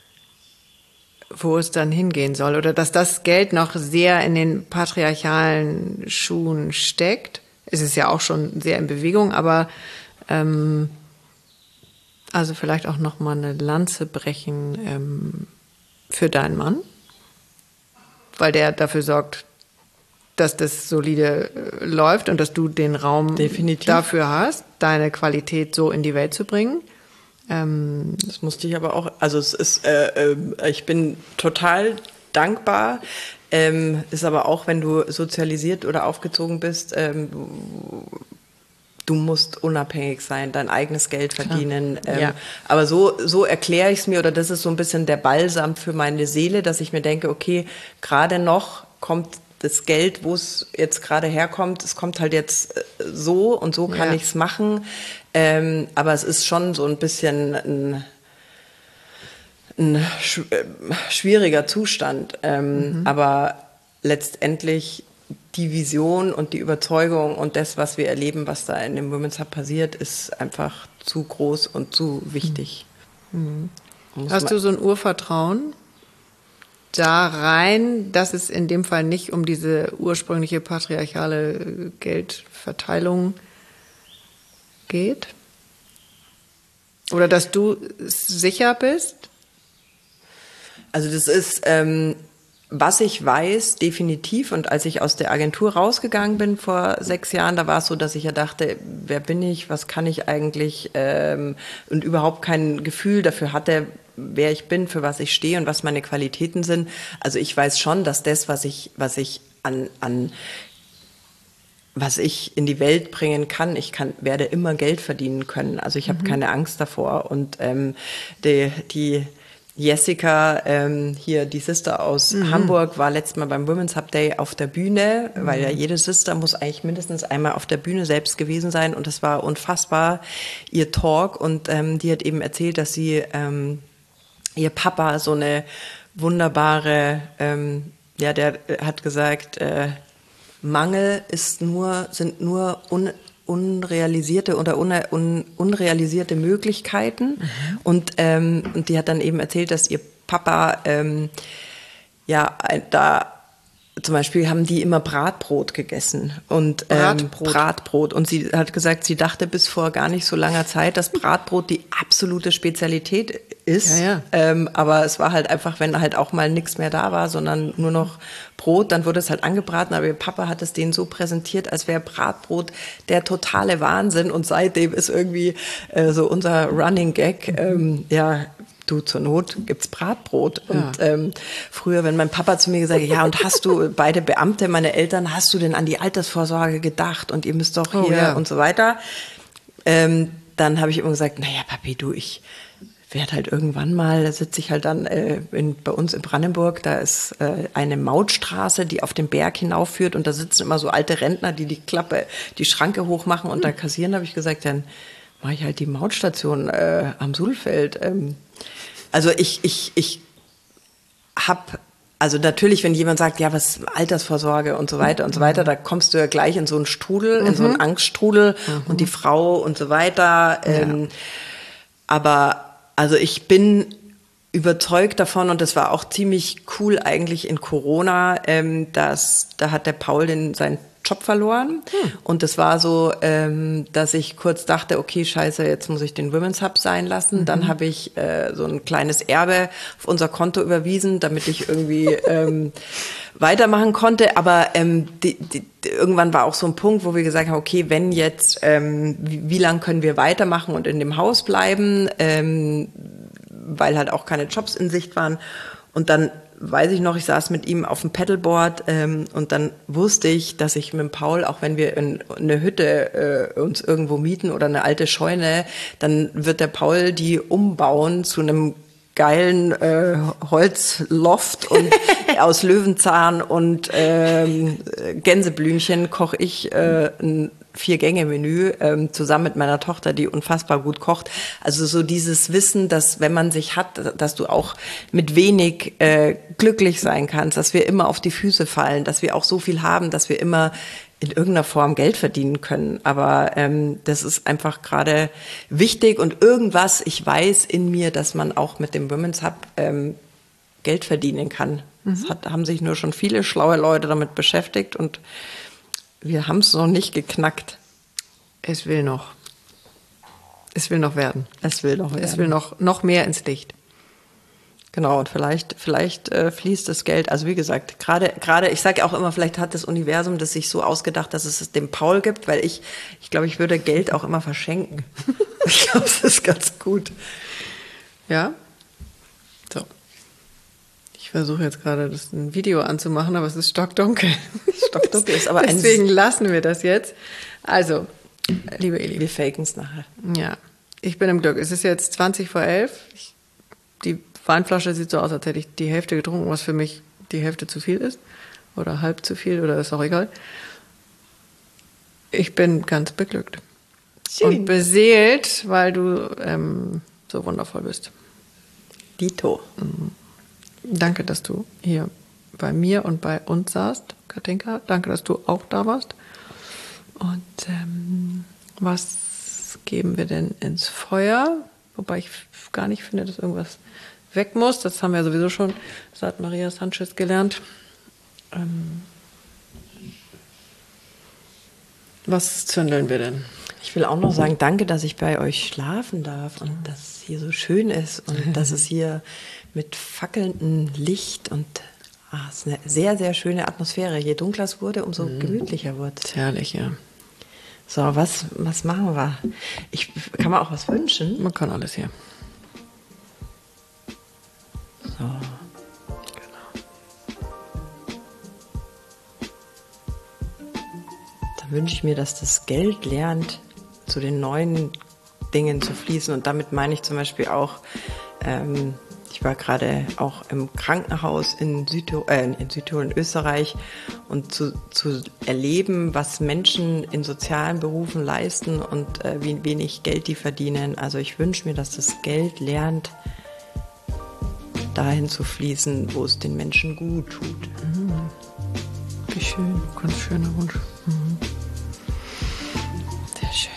wo es dann hingehen soll oder dass das Geld noch sehr in den patriarchalen Schuhen steckt. Es ist ja auch schon sehr in Bewegung, aber also vielleicht auch noch mal eine Lanze brechen für deinen Mann, weil der dafür sorgt, dass das solide läuft und dass du den Raum Definitiv dafür hast, deine Qualität so in die Welt zu bringen. Das musste ich aber auch, also es ist, ich bin total dankbar, ist aber auch, wenn du sozialisiert oder aufgezogen bist, du musst unabhängig sein, dein eigenes Geld verdienen. Ja. Aber so erkläre ich es mir, oder das ist so ein bisschen der Balsam für meine Seele, dass ich mir denke, okay, gerade noch kommt das Geld, wo es jetzt gerade herkommt, es kommt halt jetzt so und so kann ich es machen. Aber es ist schon so ein bisschen ein schwieriger Zustand. Aber letztendlich die Vision und die Überzeugung und das, was wir erleben, was da in dem Women's Hub passiert, ist einfach zu groß und zu wichtig. Hast du so ein Urvertrauen da rein, dass es in dem Fall nicht um diese ursprüngliche patriarchale Geldverteilung geht? Oder dass du sicher bist? Also das ist, was ich weiß, definitiv. Und als ich aus der Agentur rausgegangen bin vor 6 Jahren, da war es so, dass ich ja dachte, wer bin ich, was kann ich eigentlich? Und überhaupt kein Gefühl dafür hatte, wer ich bin, für was ich stehe und was meine Qualitäten sind. Also ich weiß schon, dass das, was ich in die Welt bringen kann, werde immer Geld verdienen können. Also ich habe keine Angst davor. Und die Jessica, hier die Sister aus Hamburg, war letztes Mal beim Women's Hub Day auf der Bühne, weil ja jede Sister muss eigentlich mindestens einmal auf der Bühne selbst gewesen sein. Und das war unfassbar, ihr Talk. Und die hat eben erzählt, dass sie ihr Papa so eine wunderbare, der hat gesagt, Mangel sind nur unrealisierte oder unrealisierte Möglichkeiten. Und die hat dann eben erzählt, dass ihr Papa da zum Beispiel haben die immer Bratbrot gegessen und Bratbrot. Und sie hat gesagt, sie dachte bis vor gar nicht so langer Zeit, dass Bratbrot die absolute Spezialität ist. Ja. Aber es war halt einfach, wenn halt auch mal nichts mehr da war, sondern nur noch Brot, dann wurde es halt angebraten. Aber ihr Papa hat es denen so präsentiert, als wäre Bratbrot der totale Wahnsinn. Und seitdem ist irgendwie so unser Running Gag, du, zur Not gibt's Bratbrot. Ja. Und früher, wenn mein Papa zu mir gesagt hat, ja, und hast du, beide Beamte, meine Eltern, hast du denn an die Altersvorsorge gedacht? Und ihr müsst doch hier und so weiter. Dann habe ich immer gesagt, naja, Papi, du, ich werde halt irgendwann mal, da sitze ich halt dann bei uns in Brandenburg, da ist eine Mautstraße, die auf den Berg hinaufführt und da sitzen immer so alte Rentner, die die Schranke hochmachen und da kassieren. Da habe ich gesagt, dann mache ich halt die Mautstation am Suhlfeld. Also ich habe, also natürlich, wenn jemand sagt, ja, was Altersvorsorge und so weiter, da kommst du ja gleich in so einen Strudel, in so einen Angststrudel und die Frau und so weiter. Aber also ich bin überzeugt davon, und das war auch ziemlich cool eigentlich in Corona, da hat der Paul seinen Job verloren. Und das war so, dass ich kurz dachte, okay, scheiße, jetzt muss ich den Women's Hub sein lassen. Dann habe ich so ein kleines Erbe auf unser Konto überwiesen, damit ich irgendwie weitermachen konnte. Aber irgendwann war auch so ein Punkt, wo wir gesagt haben, okay, wenn jetzt, wie lange können wir weitermachen und in dem Haus bleiben, weil halt auch keine Jobs in Sicht waren. Und dann weiß ich noch, ich saß mit ihm auf dem Paddleboard und dann wusste ich, dass ich mit dem Paul, auch wenn wir in eine Hütte uns irgendwo mieten oder eine alte Scheune, dann wird der Paul die umbauen zu einem geilen Holzloft und aus Löwenzahn und Gänseblümchen koche ich ein 4-Gänge-Menü zusammen mit meiner Tochter, die unfassbar gut kocht. Also so dieses Wissen, dass wenn man sich hat, dass du auch mit wenig glücklich sein kannst, dass wir immer auf die Füße fallen, dass wir auch so viel haben, dass wir immer in irgendeiner Form Geld verdienen können. Aber das ist einfach gerade wichtig und irgendwas, ich weiß in mir, dass man auch mit dem Women's Hub Geld verdienen kann. Das haben sich nur schon viele schlaue Leute damit beschäftigt und wir haben es noch nicht geknackt. Es will noch. Es will noch werden. Es will noch werden. Es will noch mehr ins Licht. Genau, und vielleicht fließt das Geld, also wie gesagt, gerade, ich sage auch immer, vielleicht hat das Universum das sich so ausgedacht, dass es dem Paul gibt, weil ich glaube, ich würde Geld auch immer verschenken. Ich glaube, das ist ganz gut. Ja? So. Ich versuche jetzt gerade ein Video anzumachen, aber es ist stockdunkel. Stockdunkel ist aber deswegen lassen wir das jetzt. Also, liebe Eli. Wir faken es nachher. Ja, ich bin im Glück. Es ist jetzt 11:20. Die Weinflasche sieht so aus, als hätte ich die Hälfte getrunken, was für mich die Hälfte zu viel ist. Oder halb zu viel, oder ist auch egal. Ich bin ganz beglückt. Schön. Und beseelt, weil du so wundervoll bist. Dito. Danke, dass du hier bei mir und bei uns saßt, Katinka. Danke, dass du auch da warst. Und was geben wir denn ins Feuer? Wobei ich gar nicht finde, dass irgendwas weg muss. Das haben wir sowieso schon seit Maria Sanchez gelernt. Was zündeln wir denn? Ich will auch noch sagen, danke, dass ich bei euch schlafen darf und dass es hier so schön ist und dass es hier mit fackelndem Licht und es ist eine sehr, sehr schöne Atmosphäre. Je dunkler es wurde, umso gemütlicher wurde es. Herrlich, ja. So, was machen wir? Kann man auch was wünschen? Man kann alles hier. So. Genau. Dann wünsche ich mir, dass das Geld lernt, zu den neuen Dingen zu fließen. Und damit meine ich zum Beispiel auch, ich war gerade auch im Krankenhaus in Südtirol, in Österreich, und zu erleben, was Menschen in sozialen Berufen leisten und wie wenig Geld die verdienen. Also ich wünsche mir, dass das Geld lernt, dahin zu fließen, wo es den Menschen gut tut. Wie schön, ganz schöner Wunsch. Sehr schön.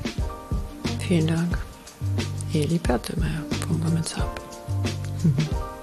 Vielen Dank. Eli Pertelmeier vom Women's Hub.